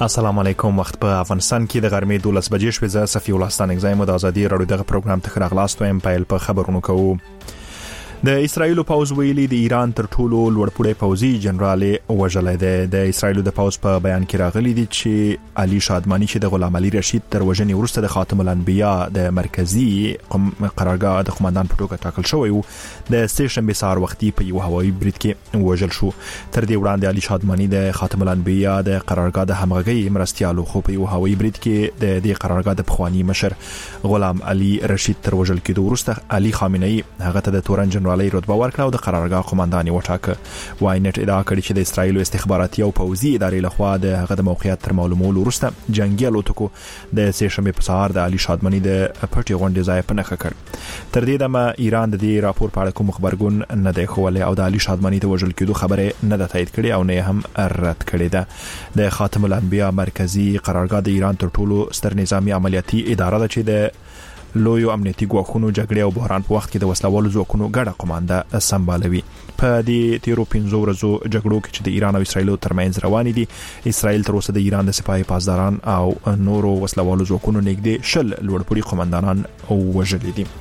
السلام علیکم. وخت په افغانستان کې د غرمې 12 بجې شوې. زه صفي الله ستانک زایم د ازادي رادیو دغه پروګرام ته راغلاست وایم. پایل په خبرونو کوو. د اسرایل پوز ویلي د ایران تر ټولو لوړپوړی پوځي جنرال وژلای دی. د اسرایل د پوز په بیان کې راغلي دي چې علي شادمانی چې د غلام علي رشید تر وژنې وروسته د خاتم الانبیاء د مرکزی قرارګاه د قومندان په توګه ټاکل شوی و، د سه شنبه سهار وختي په یو هوایي برید کې وژل شو. تر دې وړاندې علي شادمانی د خاتم الانبیاء د قرارګاه د همغږي مرستيالو خو په یو هوایي برید کې د دې قرارګاه د پخوانی مشر غلام علي رشید تر وژل کېدو وروسته علي خامنه‌ای هغه ته د تورن جنرال رتبه ورکړه او د قرارګاه قومندان وټاکه. واینټ ادعا کړې چې د اسرایل استخباراتي او پوځي ادارې لخوا د هغه د موقعیت تر معلومولو وروسته جنگي الوتکو د سه شنبه په سهار د علي شادمانی د پټي غونډې ځای په نښه کړ. تر دې دمه ایران د دې راپور په اړه کوم خبرګون نه دی ښوولی او د علي شادمانی د وژل کېدو خبره نه ده تایید کړې او نه هم رد کړې ده. د خاتم الانبیاء مرکزی قرارګاه د ایران تر ټولو ستر نظامی عملیاتي اداره ده چې د لویو امنیتي ګواښونو جګړې او بحران په وخت کې د وسلوالو ځواکونو ګډه قومانده سمبالوي. په دې تیرو 15 ورځو جګړو کې چې د ایران او اسرایل ترمنځ روان دي، اسرایل تر اوسه د ایران د سپاهي پاسداران او نورو وسلوالو ځواکونو نږدې 10 لوړپوړي قومندانان وژلي دي.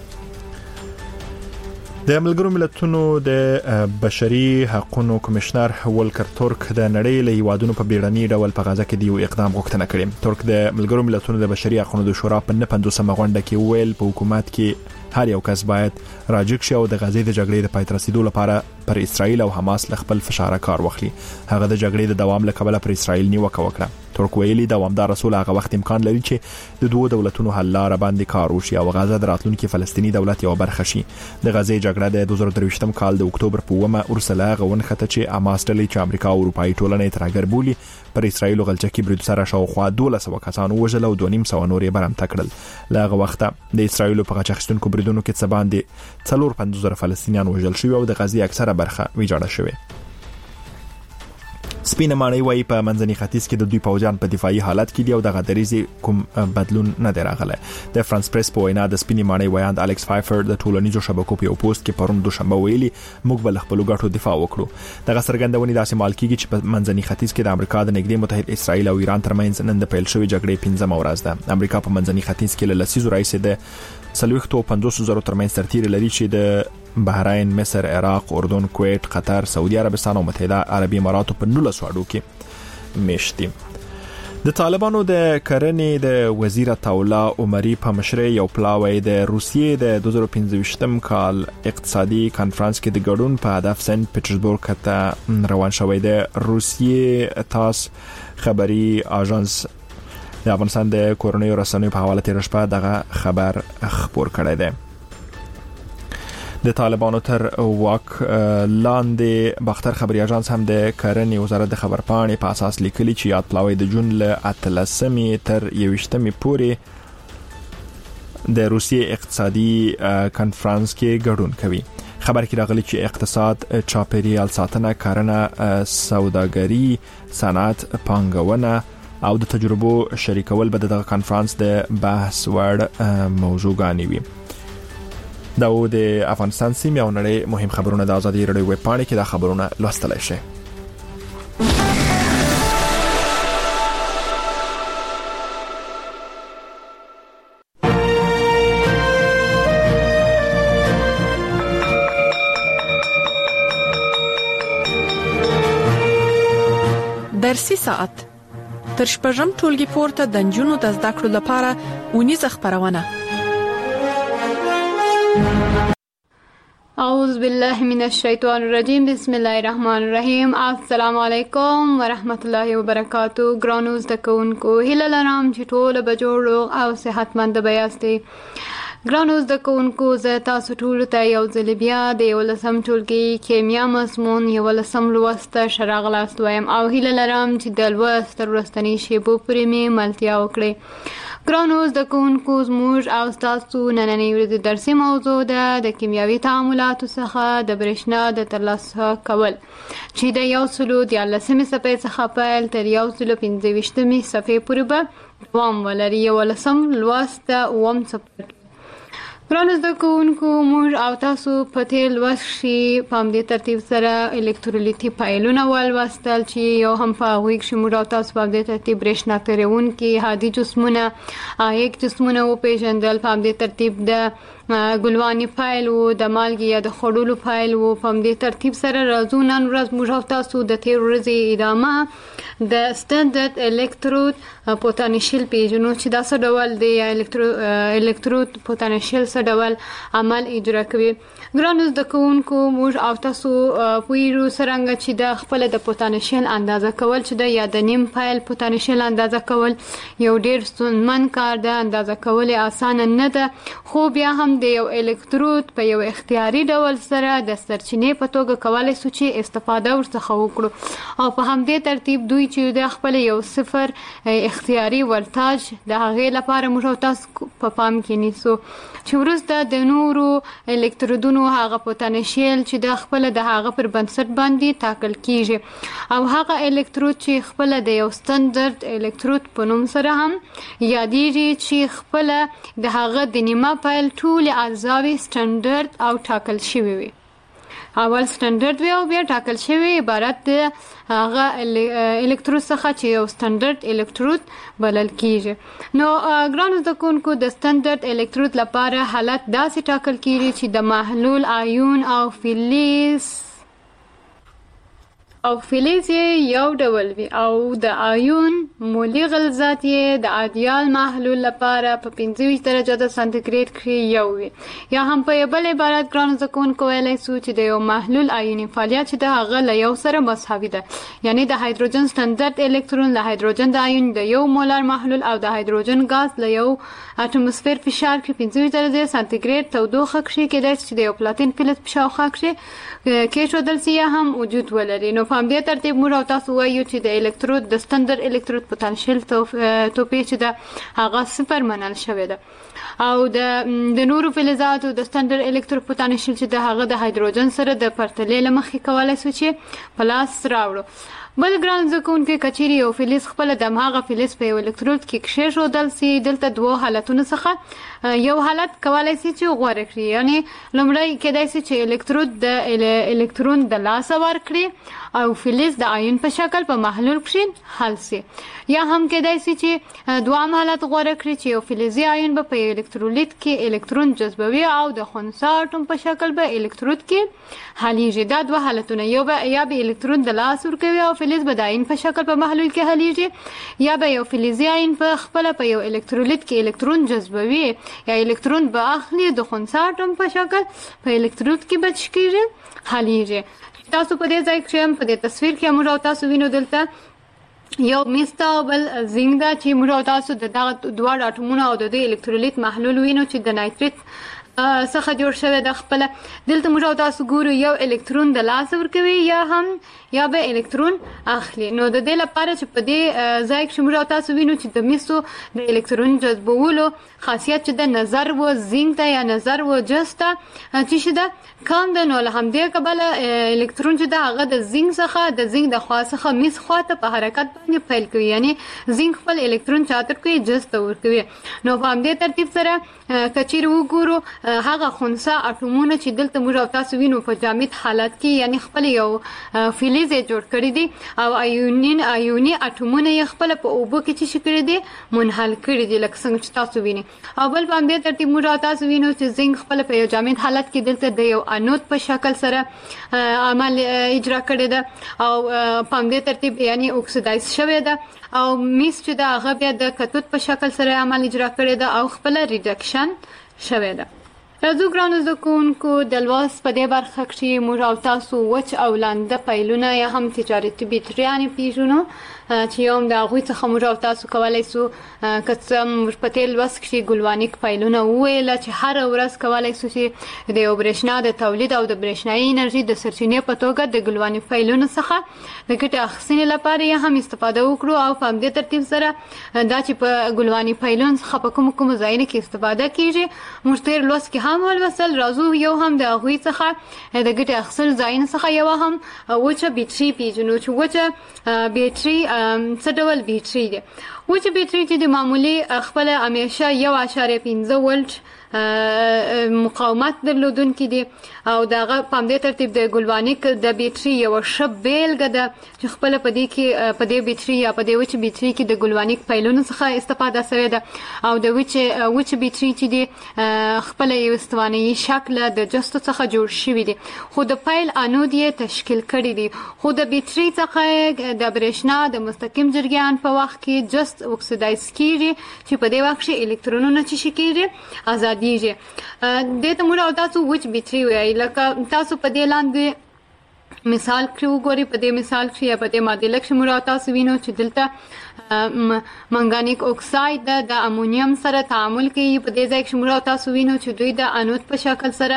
د ملګرو ملتونو د بشري حقوقو کمشنر ولکر ترک د نړۍ له هیوادونو په بیړني ډول په غزا کې د یو اقدام غوښتنه کړې. ترک د ملګرو ملتونو د بشري حقوقو د شورا په 50مه غونډه کې ویل په حکومت کې هر یو کس باید راجګ شي او د غزې د جګړې د پای ته رسیدو لپاره پر اسرایل او حماس له خپل فشار کار واخلي. هغه د جګړې د دوام له کبله پر اسرایل نیوکه وکړه. ترک ویلي دوامدار رسول هغه وخت امکان لري چې د دوه دولتونو حل لاره باندې کار وشي او غزه د راتلونکي فلسطینی دولت یو برخه شي. د غزې جګړه د 2023م کال د اکتوبر په 1مه ورسله غونخته چې حماس ډلې چې امریکا او اروپאי ټولنې ترګر بولی پر اسرایل او غلچکی برید سره شاوخوا 1200 کسان وژل او 2.5 نور یې برمته کړل. لاغه وخت د اسرایل په غچخستونکو بریدونو کې څه باندې 450,000 فلسطینیان وژل شوی او د غزې اکثره برخه ویجاړه شوی. سپینه ماڼۍ وایي په منځني ختیځ کې د دوی پوځیان په دفاعي حالت کې دي او د غدریزي کوم بدلون نه دی راغلی. د فرانس پریس په وینا د سپینې ماڼۍ ویاند الکس فایفر د ټولنیزو شبکو په یو پوسټ کې پرون دوشنبه ویلي موږ بل خپل ګټو دفاع وکړو. دغه څرګندونې داسې مال کیږي چې په منځني ختیځ کې د امریکا د نږدې متحد اسرائیل او ایران ترمنځ نن د پیل شوی جګړې 15مه ورځ ده. امریکا په منځني ختیځ کې له لسیزو راځي د 450,000 ترمنځ ترتیب لري چې د بحرین، مصر، عراق، اردن، کویت، قطر، سعودي عربستان او متحده عربي اماراتو په 19 واډو کې میشتي. د طالبانو د کرنې د وزیر طاوله عمري په مشرۍ یو پلاوی د روسیې د 2015م کال اقتصادي کانفرنس کې د ګډون په هدف سنت پیټرزبورګ ته روان شوی دی. روسیې تاس خبري اژانس د افغانستان د کورنیو رسنیو په حواله تیر شپه دغه خبر خبر کړی دی. د طالبانو تر واک لاندې باختر خبري اژانس هم د کرنې وزارت د خبرپاڼې په اساس لیکلي چې یاد پلاوی د جون له 18 تر 21 پورې د روسیې اقتصادي کانفرنس کې ګډون کوي. خبر کې راغلی چې اقتصاد، چاپیریال ساتنه، کرنه، سوداګري، صنعت، پانګونه او د تجربو شریکول به د کانفرنس د بحث وړ موضوعګانې وي. دا و د افغانستان سیمه او نړۍ مهم خبرونه د ازادي رادیو ویب پاڼې کې دا خبرونه لوستلای شئ. درسي ساعت تر شپږم ټولګي پورته د نجونو د زده کړو لپاره ونیزه خبرونه. اعوذ بالله من الشیطان الرجیم. بسم الله الرحمن الرحیم. السلام علیکم ورحمت الله وبرکاتہ. ګرانو زده کوونکو، هیله لرم چې ټول به جوړ او صحتمند یاستئ. ګرانو زده کوونکو، زه تاسو ټول ته یو ځل بیا د 11م ټولګي کیمیا مضمون 11م لوست شراغلاست وایم او هیله لرم چې د لوست تر وروستنۍ شیبو پورې مې ملتیا وکړئ. ګرانو زده کوونکو، زموږ او ستاسو نننۍ ورځې درسي موضوع ده د کیمیاوي تعاملاتو څخه د برېښنا د ترلاسه کول چې د 114 صفحې څخه پیل تر 125 صفحې پورې به دوام ولري. 11م لوست اووم څپرکی. ګرانو زده کوونکو موږ او تاسو په تیر لوست کې په همدې ترتیب سره الکترولیتي فایلونه ولوستل چې یو هم په هغوی کې موږ او تاسو په همدې ترتیب برېښنا تیروونکي هادي جسمونه ایک جسمونه وپېژندل. په همدې ترتیب د ګلواني فایل و د مالګې یا د خوړلو فایل و. په همدې ترتیب سره راځو نن ورځ موږ او تاسو د تیر ورځې ادامه د سټنډرډ الکترود پوتنشیل پیژنو چې دا څه ډول دی یا الکترود پوتنشیل څه ډول عمل اجرا کوي. ګرانو زده کوونکو موږ او تاسو پوهیږو څرنګه چې د خپل د پوتنشیل اندازه کول چې د یا د نیم فایل پوتنشیل اندازه کول یو ډیر ستونزمن کار ده. اندازه کول اسانه نه ده خو بیا هم د یو الکترود په یو اختیاري ډول سره د سرچینې په توګه کولای شو چې استفاده ورڅخه وکړو او په همدې ترتیب دوی چې د خپل یو صفر اختیاري ولتاژ د هغې لپاره موږ تاسو په پام کې نیسو چې وروسته د نورو الکترودونو هغه پوتنشیل چې د خپل د هغه پر بنسټ باندې ټاکل کیږي او هغه الکترود چې خپل د یو سټنډرډ الکترود په نوم سره هم یادېږي چې خپل د هغه د نیمه فایل ټول اجزاوي سټنډرډ او ټاکل شوی وي. اول سټنډرډ وي او بیا ټاکل شوی عبارت د هغه الکترود څخه چې یو سټنډرډ الکترود بلل کیږي. نو ګرانو زده کوونکو د سټنډرډ الکترود لپاره حالت داسې ټاکل کیږي چې د محلول آیون او فلز یو ډول وي او د آیون مولي غلظت یې د ایدیال محلول لپاره په 25 درجه د سانتیګریډ کې یو وي. یا هم په بل عبارت ګرانو زده کوونکو ویلی سو چې د یو محلول آیوني فعالیت چې د هغه له یو سره مساوي ده. یعنی د هایدروجن سټنډرډ الکترون له هایدروجن د آیون د یو مولر محلول او د هایدروجن غاز له یو اټموسفیر فشار کې 25 درجه سانتیګریډ تودوخه کې کېدای چې د یو پلاتین فلز په شاوخوا کې کېښودل سي یا هم وجود ولري. نو په همدې ترتیب موږ او تاسو وایو چې د الکترود د سټنډرډ الکترود پوتنشیل توپیر چې ده هغه صفر منل شوی ده او د نورو فلزاتو د سټنډرډ الکترود پوتنشیل چې ده هغه د هایدروجن سره د پرتلې له مخې کولی شو چې په لاس راوړو. بل ګران زده کوونکي که چیرې یو فلز خپله د هماغه فلز په یو الکترود کې کېښودل سي دلته دوو حالتونو څخه یو حالت کولی سي چې غوره کړي. یعنی لومړی کېدای سي چې الکترود د الکترون د لاسه ورکړي او فلز د آیون په شکل په محلول کې حل سي. یا هم کېدای سي چې دوام حالت غوره کړي چې یو فلزي آیون به په الکترولیت کې الکترون جذبوي او د خنثی اټوم په شکل به الکترود کې حلیږي. دا دوه حالتونه یا به الکترون د لاس ورکوي او فلز به د آیون په شکل په محلول کې حلیږي یا به یو فلزي آیون په خپل په یو الکترولیت کې الکترون جذبوي یا الکترون به اخلي د خنثی اټوم په شکل په الکترود کې بچ کېږي حلیږي. تاسو په دې ځای کې په دې تصویر کې موږ او تاسو وینو دلته یو میستا او بل زنګ دا چې موږ او تاسو د دغه دواړو اټومونو او د الکترولیت محلول وینو چې د نایتریت څخه جوړ شوی د خپل. دلته موږ او تاسو ګورو یو الکترون د لاس ورکوي یا به الکترون اخلي. نو د دې لپاره چې په دې ځای کې موږ او تاسو وینو چې د میسو د الکترون جذبولو خاصیت چې د نظر و زنګ ته یا نظر و جست چې شي ده کم ده. نو له همدې کبله الکترون چې ده هغه د زنګ د خوا څخه میس خوا ته په حرکت باندې پیل کوي. یعنی زنګ خپل الکترون چاته ورکوي جست ورکوي. نو په همدې ترتیب سره که چیرې وګورو هغه خنثی اټومونه چې دلته موږ او تاسو وینو په جامد حالت کې یعنی خپل یو فلز یې جوړ کړی دی او آیوني اټومونه یې خپل په اوبو کې چې کړی دی منحل کړی دی لکه څنګه چې تاسو وینئ. او بل په همدې ترتیب موږ او تاسو وینو چې زنګ خپل په یو جامد حالت کې دلته د یو انود په شکل سره عمل اجرا کړی ده او په همدې ترتیب یعنی اکسیدایز شوی ده او میس چې د هغه بیا د کتود په شکل سره عمل اجرا کړی ده او خپل ریډکشن شوی ده. راځو ګرانو زده کوونکو د لوست په دې برخه کې موږ او تاسو وچ او لانده فایلونه یا هم تجارتي بیټریانې پیژنو چې یو د هغوی څخه موږ او تاسو کولی سو که څه موږ په تیر لوست کې ګلوانیک فایلونه وویله چې هره ورځ کولی سو چې د یو برېښنا د تولید او د برېښنایي انرژي د سرچینې په توګه د ګلوانیک فایلونو څخه د ګټې اخیستنې لپاره یې هم استفاده وکړو او په همدې ترتیب سره دا چې په ګلوانیک فایلونو څخه په کومو ځایونو کې استفاده کیږي موږ تیر لوست کې هم ولوستل. راځو یو هم د هغوی څخه د ګټې اخیستلو ځایونو څخه یو هم وچه بیټري پیژنو چې وچه بیټري څه ډول بیټري دی. وچه بیټري چې د معمولي خپل همیشه 1.15 ولټ مقاومت درلودونکي دي او دغه په همدې ترتیب د ګلوانیک د بیټري یو ښه بیلګه ده چې خپل په دې بیټري یا په دې وچ بیټري کې د ګلوانیک پیلونو څخه استفاده شوې ده او د وچ بیټري چې دي خپل یو استواني شکل د جستو څخه جوړ شوی دي خو د پیل انود یې تشکیل کړی دي خو د بیټري څخه د برېښنا د مستقیم جریان په وخت کې جست اکسیدایز کیږي چې په دې وخت کې الکترونونه چې کیږي ازاديږي د ته موږ تاسو وچ بیټري وایي لکه تاسو په دې لاندې مثال کې وګورئ په دې مثال کې یا په دې معادله کې موږ تاسو وینو چې دلته منګانیک اکساید د امونیم سره تعامل کوي په دې ځای کې موږ تاسو وینو چې دوی د انود په شکل سره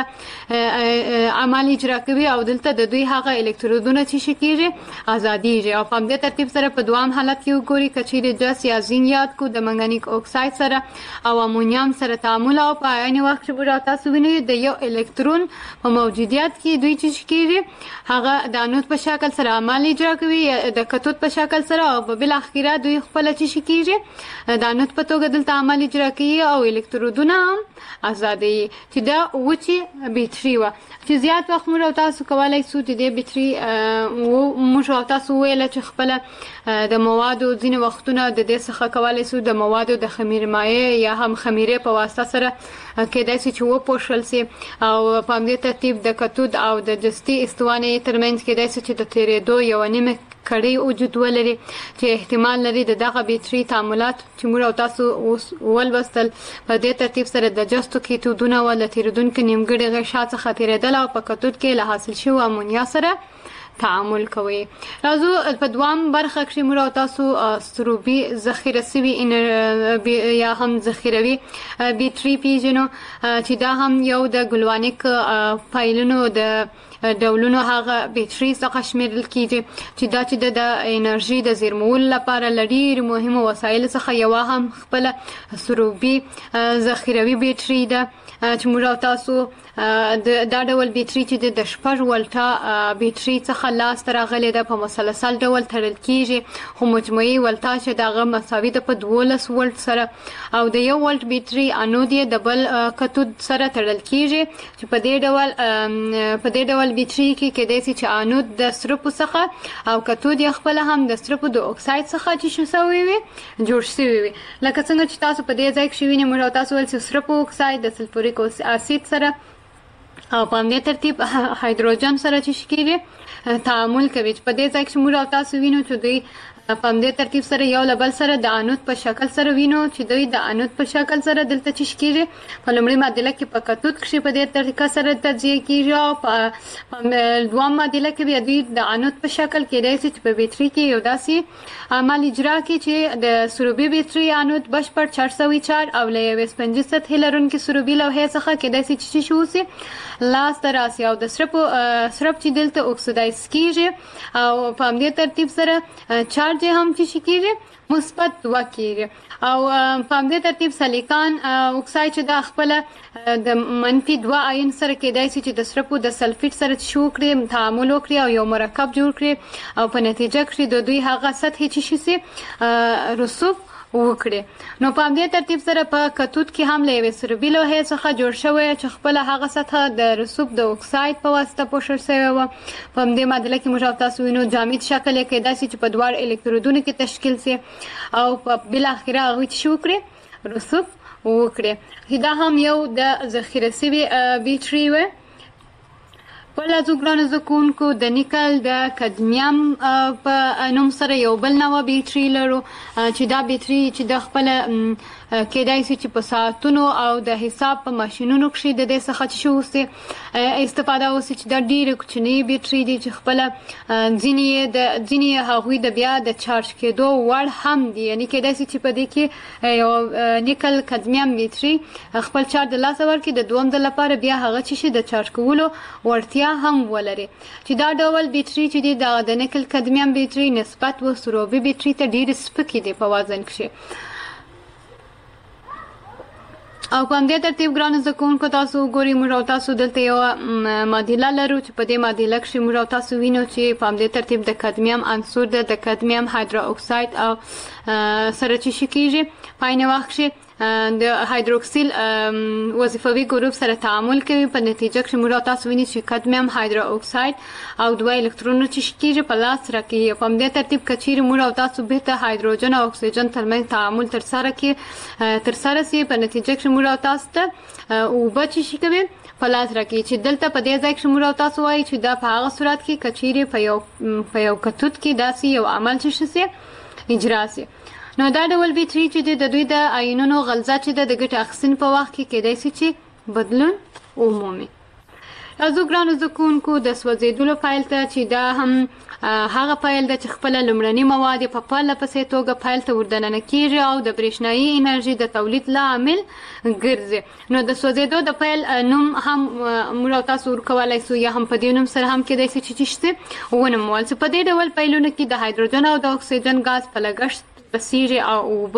عمل اجرا کوي او دلته د دوی هغه الکترودونه چې کیږي ازاديږي او په دې ترتیب سره په دوام حالت کې وګورئ کچېره جس یا زین یاد کو د منګانیک اکساید سره او امونیم سره تعامل او په عین وخت کې موږ تاسو وینئ د یو الکترون په موجودیت کې دوی چې کیږي هغه د انود په شکل سره عمل اجرا کوي د کتود په شکل سره او بل اخیره دوی خپل چې کیږي د انود په توګه دلته عمل اجرا کوي او الکترودونه هم ازادي چې دا وچی بیټري و چې زیات وخت موږ تاسو کولای شو چې د بیټري موږ تاسو ویل چې خپل د موادو ځینې وختونه د دې څخه کولای شو د موادو د خمیر مایع یا هم خمیره په واسطه سره کېدای شي چې و پوښل سي او په دې ترتیب د کتود او د جستي استوانه ترمنځ کېدای شي چې د تیرېدو یو نیمه کړي وجود ولري چې احتمال لري دغه بیټري تعاملات چې موږ تاسو ولوستل په دې ترتیب سره د جستو کیتودونه ول تیرودونکو نیمګړي غشا څخه تیرېدل او په کتود کې له حاصل شوی امونیا سره تعامل کوي راځو په دوام برخه کې موږ تاسو سروبي ذخیره سوي یا هم ذخیروي بیټري پیژنو چې دا هم یو د ګلوانیک فایلونو د ډولونو هغه بیټري څخه شمیرل کیږي چې دا چې د انرژي د زیرمول لپاره لړۍ مهمه وسایل څخه یو هم خپل سروبي ذخیروي بیټري ده چې موږ تاسو دا ډول بیټري چې د 6 ولټا بیټري څخه لاس راغلي ده په مسلسل ډول تړل کیږي خو مجموعي ولټا چې دغه مساوي ده په 12 ولټ سره او د 1 ولټ بیټري انود یې د بل کتود سره تړل کیږي چې په دې ډول بیټري کې کېدای شي چې انود د سرپو څخه او کتود یې خپل هم د سرپو د اکساید څخه چې شوی وي جوړ شوی وي لکه څنګه چې تاسو په دې ځای کې شوی نه موږ تاسو ول چې سرپو اکساید د سلفوریک اسید سره او په دې ترتیب هایدروجن سره چې کیږي تعامل کوي په دې ځای کې موږ تاسو وینو چې دوی په دې ترتیب سره یو لبل سره د انود په شکل سره وینو چې دوی د انود په شکل سره دلته چې کیږي په لومړی معادله کې په کتود کې په دې طریقه سره تجزیه کیږي او په دوام معادله کې بیا دوی د انود په شکل کې راځي چې په بیټري کې یو داسې عمل اجرا کوي چې د سروبي بیټري انود بشپړ 404 او له سپنجي سطح لرونکي سروبي لوحې څخه کېدای شي چې شوسي لاس تراسي او د سرپ چې دلته اکسیدایز کیږي او په دې ترتیب سره چارج هم چې کیږي مثبت 2 کیږي او په دې ترتیب سلیکان اکساید چې د خپل د منفي 2 آیون سره کېدای شي چې د سرپو د سلفیټ سره شو کړي تعامل وکړي او یو مرکب جوړ کړي او په نتیجه کې د دوی هغه سطح چې شي رسوب وکړي نو په دې ترتیب سره په کتود کې هم له سروبي لوحې څخه جوړ شوی چې خپل هغه سطح د رسوب د اکساید په واسطه پوښل شوی و په دې معادله کې موږ تاسو وینو جامد شکل کې داسې چې په دوه الکترودونو کې تشکیل سي او په بل اخره هغه چې شو کړي رسوب وکړي دا هم یو د ذخیره سوي بیټري و په لازو ګرانو زکونکو د نیکل د کدمیم په نوم سره یو بل نوع بیټري لرو چې دا بیټري چې د خپل کېدای شي چې په ساعتونو او د حساب په ماشينونو کې د دې څخه چې شوسي استفاده وسي چې د ډېر کوچنی بیټري دي چې خپل ځینې هغوی د بیا د چارج کېدو وړ هم دي یعنی کېدای شي چې په دې کې یو نیکل کدمیم بیټري خپل چارج د لاس ورکړي د دوم د لپاره بیا هغه چې د چارج کولو ورتیا هم ولري چې دا ډول بیټري چې د نیکل کدمیم بیټري نسبت و سروبي بیټري ته ډېر سپکې دي په وزن کې او په دې ترتیب ګرانو زکونکو تاسو ګوري موږ تاسو دلته یو معادله لرو چې په دې معادله کې موږ تاسو وینو چې په دې ترتیب د کدمیم عنصر د کدمیم هایدرو اکساید او سره چې کیږي په عین وخت کې د هایدروکسیل وظیفوي ګروپ سره تعامل کوي په نتیجه کې موږ تاسو وینئ چې کادمیوم هایدرو اکساید او دوه الکترونونه چې شکیږي په لاس راکې په دې ترتیب کچیر موږ تاسو به ته هایدروجن او اکسیجن ترمنځ تعامل تر سره سي په نتیجه کې موږ تاسو ته او بچی شي کوي په لاس راکې چې دلته په دې ځای کې موږ تاسو وایي چې دا په هغه صورت کې کچیر په یو کتوت کې داسي یو عمل چې شي اجرا سي نو دا ډول B3 چې د دوی د آیونونو غلظت چې د ګټه اخیستنې په وخت کې کېدای شي چې بدلون ومومي. ازو ګرانو زکونکو د سوځیدلو فایل ته چې دا هم هغه فایل د خپل لمړنی مواد په پاله پسې توګه فایل ته وردننه کیږي او د برېښنایي انرژي د تولید لامل ګرځي. نو د سوځیدو د فایل نوم هم موږ تاسو ورکولای شو یا هم په دې نوم سره هم کېدای شي چې شته ونمول په دې ډول فایلونو کې د هایدروجن او د اکسیجن غاز په لګښت بسیږي او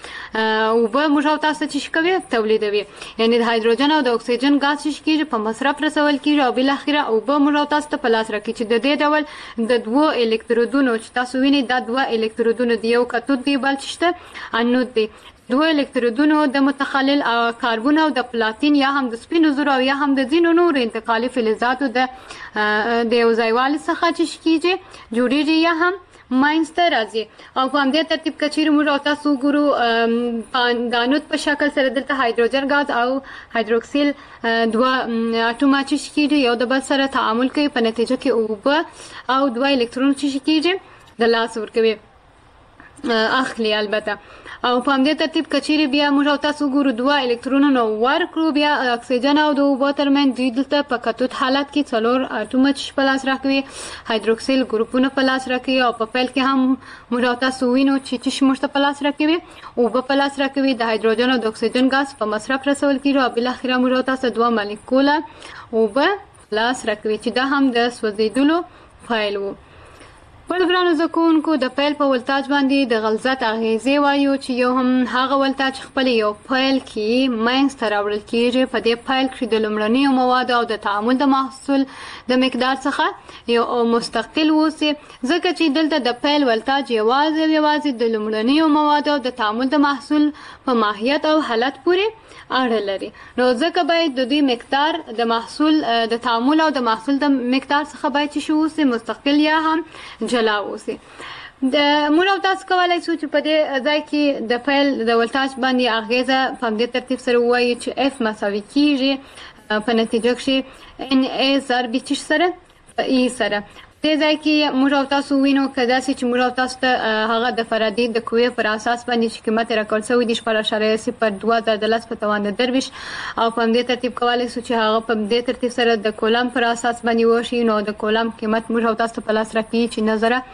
به موږ تاسو چې کوي تولیدوي یعنی د هایدروجن او د اکسیجن غاز چې کیږي په مصرف رسول کیږي او بل اخره او به موږ تاسو ته په لاس راکړي چې د دې ډول د دوه الکترودونو چې تاسو وینئ دا دوه الکترودونه دی یو کتود دی بل چې انود دی دوه الکترودونو د متخلل کاربن او د پلاتین یا هم د سپینو زرو یا هم د ځینو نور انتقالي فلزاتو د یو ځایوالي څخه چې کیږي جوړیږي یا هم ماینسته راځي او په همدې ترتیب کچیر موږ تاسو ګورو دانود په شکل سره دلته هایدروجن غاز او هایدروکسیل دوه اټومه چې کیږي یو د بل سره تعامل کوي په نتیجه کې اوبه او دوه الکترون چې کیږي د لاس ورکوي اخلي البته او په همدې ترتیب کچیر بیا موږ تاسو ګورو دوه الکترونونه ورکړو بیا اکسیجن او د اوبو ترمنځ دوی دلته په کتود حالت کې څلور اټومه چې په لاس راکوي هایدروکسیل ګروپونه په لاس راکوي او په پیل کې هم موږ تاسو وینو چې موږ ته په لاس راکوي اوبه په لاس راکوي د هایدروجن او د اکسیجن غاز په مصرف رسول کیږي او بل اخره موږ تاسو دوه مالیکوله اوبه لاس راکوي چې دا هم د سوځیدلو فایل وو. ګرانو زکونکو د فایل په ولتاج باندې د غلظت اغیزې وایو چې یو هم هغه ولتاج خپل یو فایل کې ماینس ته راوړل کیږي په دې فایل کې د لمړنیو موادو او د تعامل د محصول د مقدار څخه یو مستقل وسی ځکه چې دلته د فایل ولتاج یوازې د لمړنیو موادو او د تعامل د محصول په ماهیت او حالت پورې اړه لري نو ځکه باید د دې مقدار د محصول د تعامل او د محصول د مقدار څخه باید چې شو مستقل یا هم جلا اوسي. د موږ تاسو کولای شو چې په دې ځای کې د فایل د ولتاج باندې اغیزه په دې ترتیب سره وایي چې F مساوي کیږي په نتیجه کې Na ضرب H سره E سره دې ځای کې موږ تاسو وینو کدا چې موږ تاسو ته هغه د فرادی د کوې پر اساس باندې چې قیمت راکول شوی د 0.02 په توان د درویش او په دې ترتیب کولای شو چې هغه په دې ترتیب سره د کولم پر اساس باندې وشي نو د کولم قیمت موږ تاسو په لاس راکړي چې نظر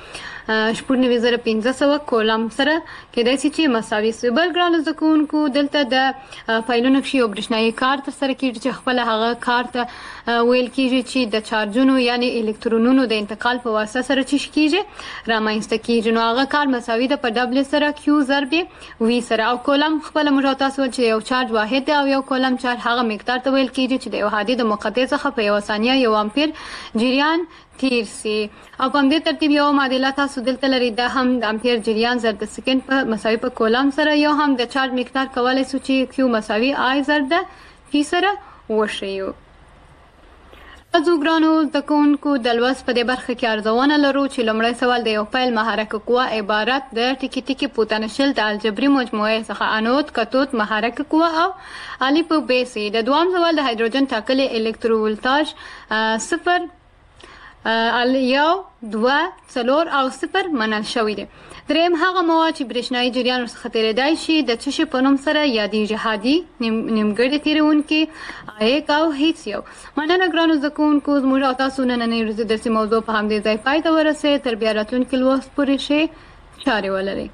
1500 کولم سره کېدای شي چې مساوي سي. بل ګرانو زکونکو دلته د فایلونو کې یو برېښنایي کار تر سره کیږي چې خپل هغه کار ته ویل کیږي چې د چارجونو یعنی الکترونونو د انتقال په واسطه سره چې کیږي رامنځته کیږي نو هغه کار مساوي ده په W سره Q ضرب V سره او کولم خپل موږ تاسو چې یو چارج واحد او یو کولم چارج هغه مقدار ته ویل کیږي چې د یو حادثه د مقطع څخه په یو ثانیه یو امپیر جریان تیر سي او په دې ترتیب یو معادله تاسو دلته لري دا هم د امپیر جریان ضرب د سکند په مساوي په کولم سره یو هم د چارج مقدار کولای شو چې Q مساوي I ضرب د V سره وشيو. ازو ګرانو زکونکو د لوست په دې برخه کې ارزونه لرو چې لومړی سوال د یو فایل محرک قوه عبارت د ټکی ټکی پوتنشل د الجبري مجموعه څخه انود کتود محرک قوه او الف ب سي. د دوام سوال د هایدروجن ټاکلي الکتروولتاژ 0 یو 2 4 او 0 منل شوی دی. دریم هغه مواد چې برېښنایي جریان څخه تیریدای شي د چشي په نوم سره یادېږي هادي نیمګړی تیرونکي ایک او هیڅ یو. مننه ګرانو زکونکو زموږ تاسو نننۍ ورځې درسي موضوع په همدې ځای پای ته ورسېد. تر بیا راتلونکي لوست پورې شي چارې ولرئ.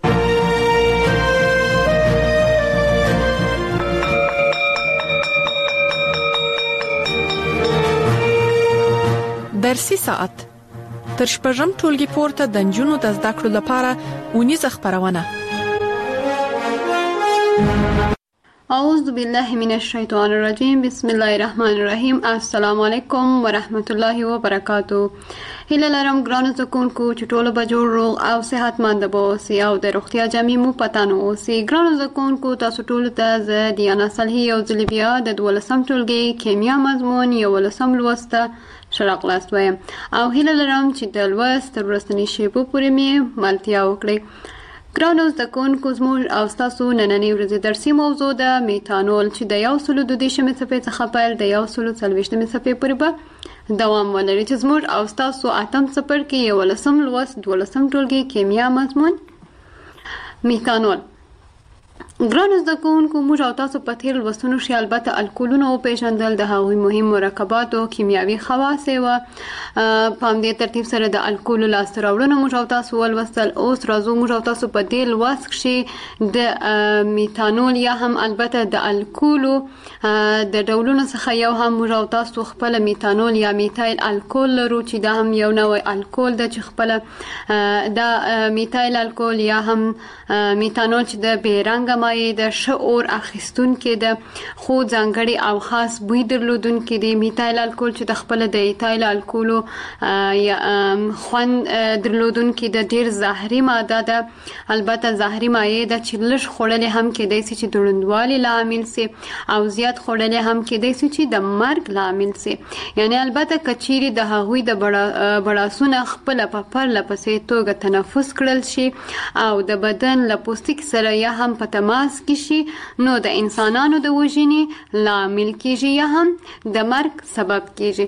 درسي ساعت تر شپږم ټولګي پورته د نجونو د زده کړو لپاره ونیزه خبرونه. اعوذ بالله من الشیطان الرجیم. بسم الله الرحمن الرحیم. السلام علیکم ورحمت الله وبرکاتو. هیله لرم ګرانو زکونکو چې ټول به جوړ روغ او صحتمند به اوسئ او د روغتیا جامې مو په تن اوسي. ګرانو زکونکو تاسو ټول ته زه دیانا صالحي یو ځل بیا د 12م ټولګي کیمیا مضمون 11 لوسته ښه راغلاست وایم او هیله لرم چې د لوست تر وروستنۍ شېبو پورې مې ملتیا وکړئ. ګرانو زده کوونکو زموږ او ستاسو نننۍ ورځې درسي موضوع ده میتانول چې د 132 صفحې څخه پیل د 140 صفحې پورې به دوام ولري چې زموږ او ستاسو 8م څپرکي 11م لوست 12م ټولګي کیمیا مضمون میتانول. ګرانو زده کوونکو موږ او تاسو په تیر لوستونو کې البته الکولونه وپېژندل، د هغوی مهم مرکبات او کیمیاوي خواص و په همدې ترتیب سره د الکولو لاسته راوړنه موږ او تاسو ولوستل. اوس راځو موږ او تاسو په دې لوست کې د میتانول یا هم البته د الکولو د ډولونو څخه یو هم موږ او تاسو خپل میتانول یا میتایل الکول لرو چې دا هم یو نوع الکول ده چې خپل دا میتایل الکول یا هم میتانول چې د بیرنګ د شعور اخیستون کې د خو ځانګړي او خاص بوی درلودون کې د میتایل الکول چې د خپل د ایتایل الکولو یا خوند درلودون کې د ډیر زهري ماده ده. البته زهري مایع ده چې لږ خوړل هم کې د چې د روندوالي لامل سي او زیات خوړل هم کې د چې د مرګ لامل سي. یعنی البته کچيري د هغوی د بڑاسونه خپل په پرله پسې توګه تنفس کړل شي او د بدن له پوستکي سره یا هم په تماس کې شي نو د انسانانو د وژنې لامل کېږي یا هم د مرګ سبب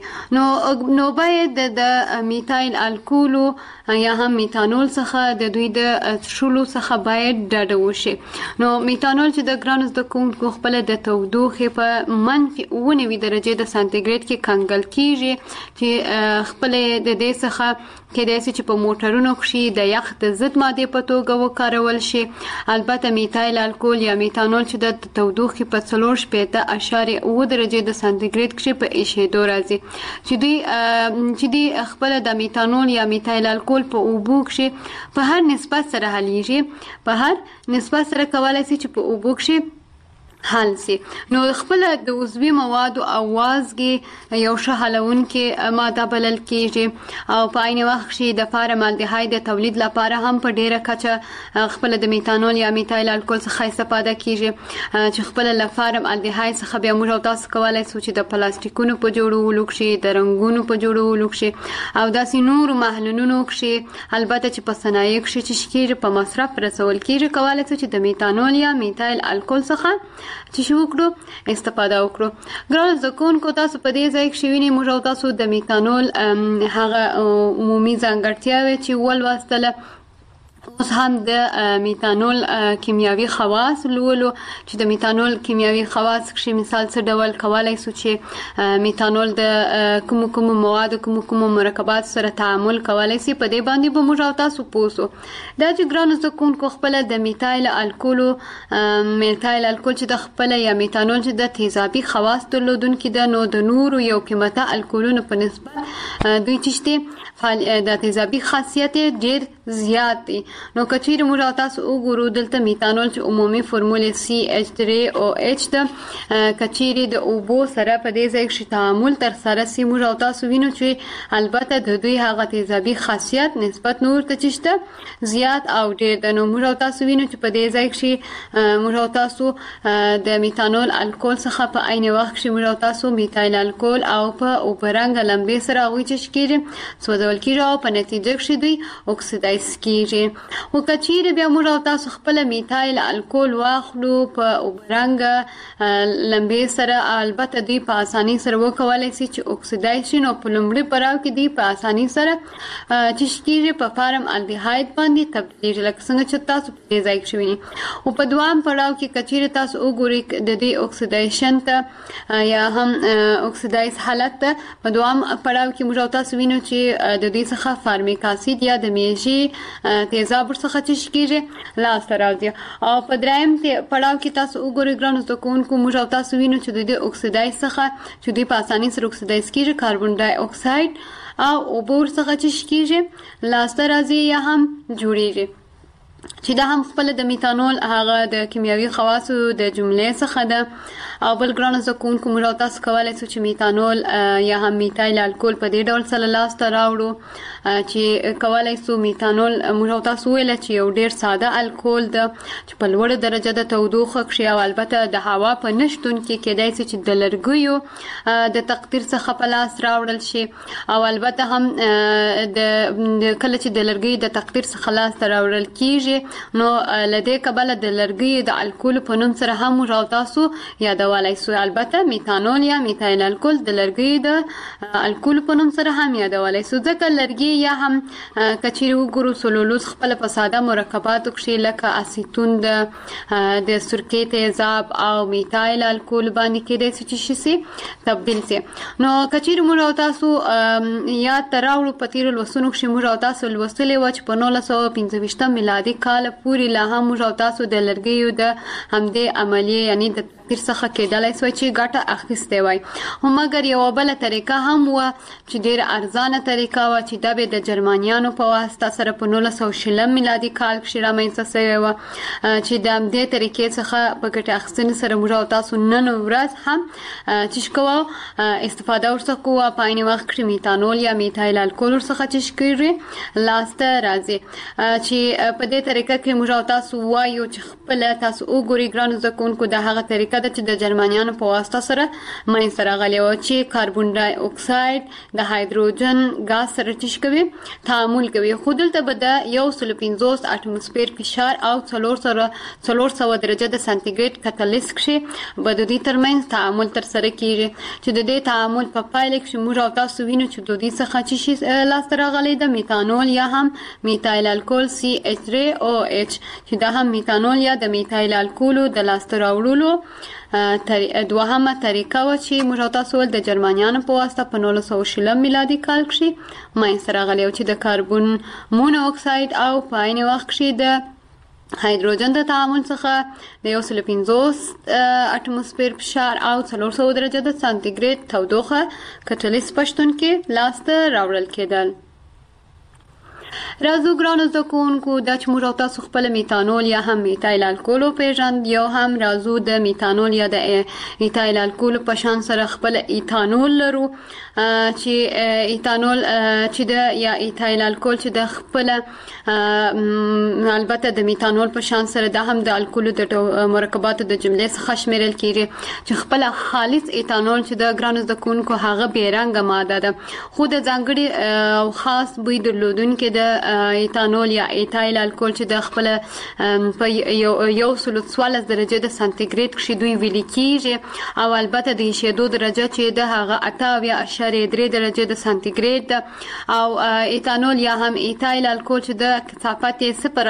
کېږي. نو باید د میتایل الکولو یا هم میتانول څخه د دوی د څښلو څخه باید ډډه وشي. نو میتانول چې د ګرانو زده کوونکو خپل د تودوخې په -9 درجې د سانتیګریډ کې کنګل کېږي چې خپل د دې څخه کېدای شي چې په موټرونو کې د یخ د ضد مادې په توګه وکارول شي. البته میتایل الکول یا میتانول چې د تودوخې په 4.8 درجې د سانتیګریډ کې په ایشېدو راځي چې دوی خپل د میتانول یا میتایل الکول په اوبو کې په هر نسبت سره حلیږي، په هر نسبت سره کولای شي چې په اوبو کې حل سي. نو خپل د عضوي مواد او وازګي یو ښه حلونکې ماده بلل کېږي او په عین وخت کې د فارمالدهاید د تولید لپاره هم په ډیره کچه خپل د میتانول یا میتایل الکول څخه استفاده کېږي چې خپل له فارمالدهاید څخه بیا موږ تاسو کولای شو چې د پلاستیکونو په جوړولو کې د رنګونو په جوړولو کې او داسې نور محلونو کې البته چې په صنایع کې چې شکیر په مصرف رسول کېږي کولای شو چې د میتانول یا میتایل الکول څخه چې شو وکړو استفاده وکړو. ګرانو زده کوونکو تاسو په دې ځای کې وینئ موږ او تاسو د میتانول هغه عمومي ځانګړتیاوې چې ولوستله. اوس هم د میتانول کیمیاوي خواص لولو چې د میتانول کیمیاوي خواص کې مثال څه ډول کولای شو چې میتانول د کوم مواد کوم مرکبات سره تعامل کولای شي. په دې باندې به موږ او تاسو پوسو دا چې ګرانو زده کوونکو خپل د میتایل الکول چې د خپل یا میتانول چې د تیزابي خواص درلودونکي د نو د نورو یو قیمته الکولونو په نسبت دوی چې د تیزابي خاصیت ډیر زیات دي. نو کچیر موږ تاسو وګورو دلته میتانول چې عمومي فرمول CH3OH ده کچیر د اوبو سره په دې ځای کې تعامل تر سره سي موږ تاسو وینو چې البته د دوی هغه تیزابي خاصیت نسبت نور ته چشته زیات او ډیر ده. نو موږ تاسو وینو چې په دې ځای کې موږ تاسو د میتانول الکول څخه په عین وخت کې موږ تاسو میتایل الکول او په اوبرنګ لمبې سره غوي چې کېږي سوځول کېږي او په نتیجه کې دوی اکسیدایز کېږي. او کچیر بیا موږ تاسو خپل میتایل الکول واخلو په اوبرنګ لمبې سره البته دوی په اسانۍ سره وکولای شي چې اکسیدایز شي. نو په لومړي پړاو کې دوی په اسانۍ سره چې کېږي په فارم الډیهاید باندې تبدیل لکه څنګه چې تاسو په دې ځای کې وینئ. او په دوام پړاو کې کچیر تاسو وګورئ د دې اکسیدیشن ته یا هم اکسیدایز حالت ته په دوام پړاو کې موږ تاسو وینو چې د دې څخه فارمیک اسید یا د میژي تیزاب څخه چې کېږي لاسته راځي. او په دریم پړاو کې تاسو وګورئ ګرانو زده کوونکو موږ تاسو وینو چې د اکسیدایز څخه چې دوی په اسانۍ سره اکسیدایز کېږي کاربن ډای اکساید او اوبو څخه چې کېږي لاسته راځي یا هم جوړیږي. چې دا هم خپل د میتانول هغه د کیمیاوي خواصو د جملې څخه ده. او بل ګرانو زده کوونکو موږ تاسو کولای شو چې میتانول یا هم میتایل الکول په دې ډول سره لاس ته راوړو چې کولای شو میتانول موږ تاسو ویل چې یو ډیر ساده الکول ده چې په لوړه درجه د تودوخه کې او البته د هوا په نشټون کې کېدای شي چې د لرګیو د تقدیر څخه په لاس راوړل شي او البته هم د کله چې د لرګي د تقدیر څخه لاس ته راوړل کیږي نو لدې کبل د لرګي د الکول په نوم سره هم موږ تاسو یادولای شو. البته میتانول یا میتایل الکول د لرګي د الکول په نوم سره هم یادولای شو ځکه لرګي یا هم کچيرو ګورو سلولوز خپل په ساده مرکباتو کې لکه اسیتون د سرکې تیزاب او میتایل الکول باندې کېدای شي چې تبدیل شي. نو کچيرو موږ تاسو یا تراوړو پتیر لوسونو کې موږ تاسو لوستلې و چې په 1925 میلادي کال پورې لا هم موږ تاسو د لرګیو د همدې عملیه یعنی د تیر څخه کېدلای شو چې ګټه اخیسته وای. هم مګر یو بل طریقه هم و چې ډیر ارزانه طریقه و چې د جرمنیانو په واسطه سره په 1920 میلادي کال کې رامنځته شوی و چې د همدې طریقې څخه په ګټه اخیستنې سره موږ تاسو نن ورځ هم چې کوو استفاده ورڅخه کوو په عین وخت کې میتانول یا میتایل الکول ورڅخه چې کیږي لاسته راځي چې په دې طریقه کې موږ تاسو وایو چې خپل تاسو وګورئ ګرانو زده کوونکو د هغه طریقه ده چې د جرمنیانو په واسطه سره منځ ته راغلی و چې کاربن ډای اکساید د هایدروجن غاز سره کوي تعامل کوي. خو دلته به د 150 اټموسفیر فشار او 400 درجه د سانتیګریډ کتلیس کې به د دې ترمنځ تعامل تر سره کیږي چې د دې تعامل په پایله کې موږ تاسو وینو چې د دې څخه چې لاس ته راغلی د میتانول یا هم میتایل الکول CH3OH چې دا هم میتانول یا د میتایل الکول د لاس ته راوړلو دوهمه طریقه و چې موږ تاسو ول د جرمنیانو په واسطه په 1920 میلادي کال کې منځته راغلی چې د کاربن مونو اکساید او په عین وخت کې د هایدروجن د تعامل څخه د 150 اټموسفیر فشار او 400 درجه د سانتیګریډ تودوخه کټلیس پښتون کې لاس ته راوړل کېدل. راځو ګرانو زده کوونکو دا چې موږ تاسو خپل میتانول یا هم میتایل الکول پیژند یو هم راځو د میتانول یا د ایتایل الکول په شان سره خپل ایتانول لرو چې ایتانول چې د یا ایتایل الکول چې د خپل البته د میتانول په شان سره د هم د الکول د مرکباتو د جملې څخه شمیرل کیږي چې خپل خالص ایتانول چې د ګرانو زده کوونکو هغه بیرنګ ماده ده خو د ځانګړي او خاص بوی درلودونکو د ایتانول یا ایتایل الکول چې د خپل په 114 درجه د سانتیګریډ کې دوی ویل کیږي او البته د شیدو درجه چې د هغه 8.3 درجه د سانتیګریډ او ایتانول یا هم ایتایل الکول چې د کثافت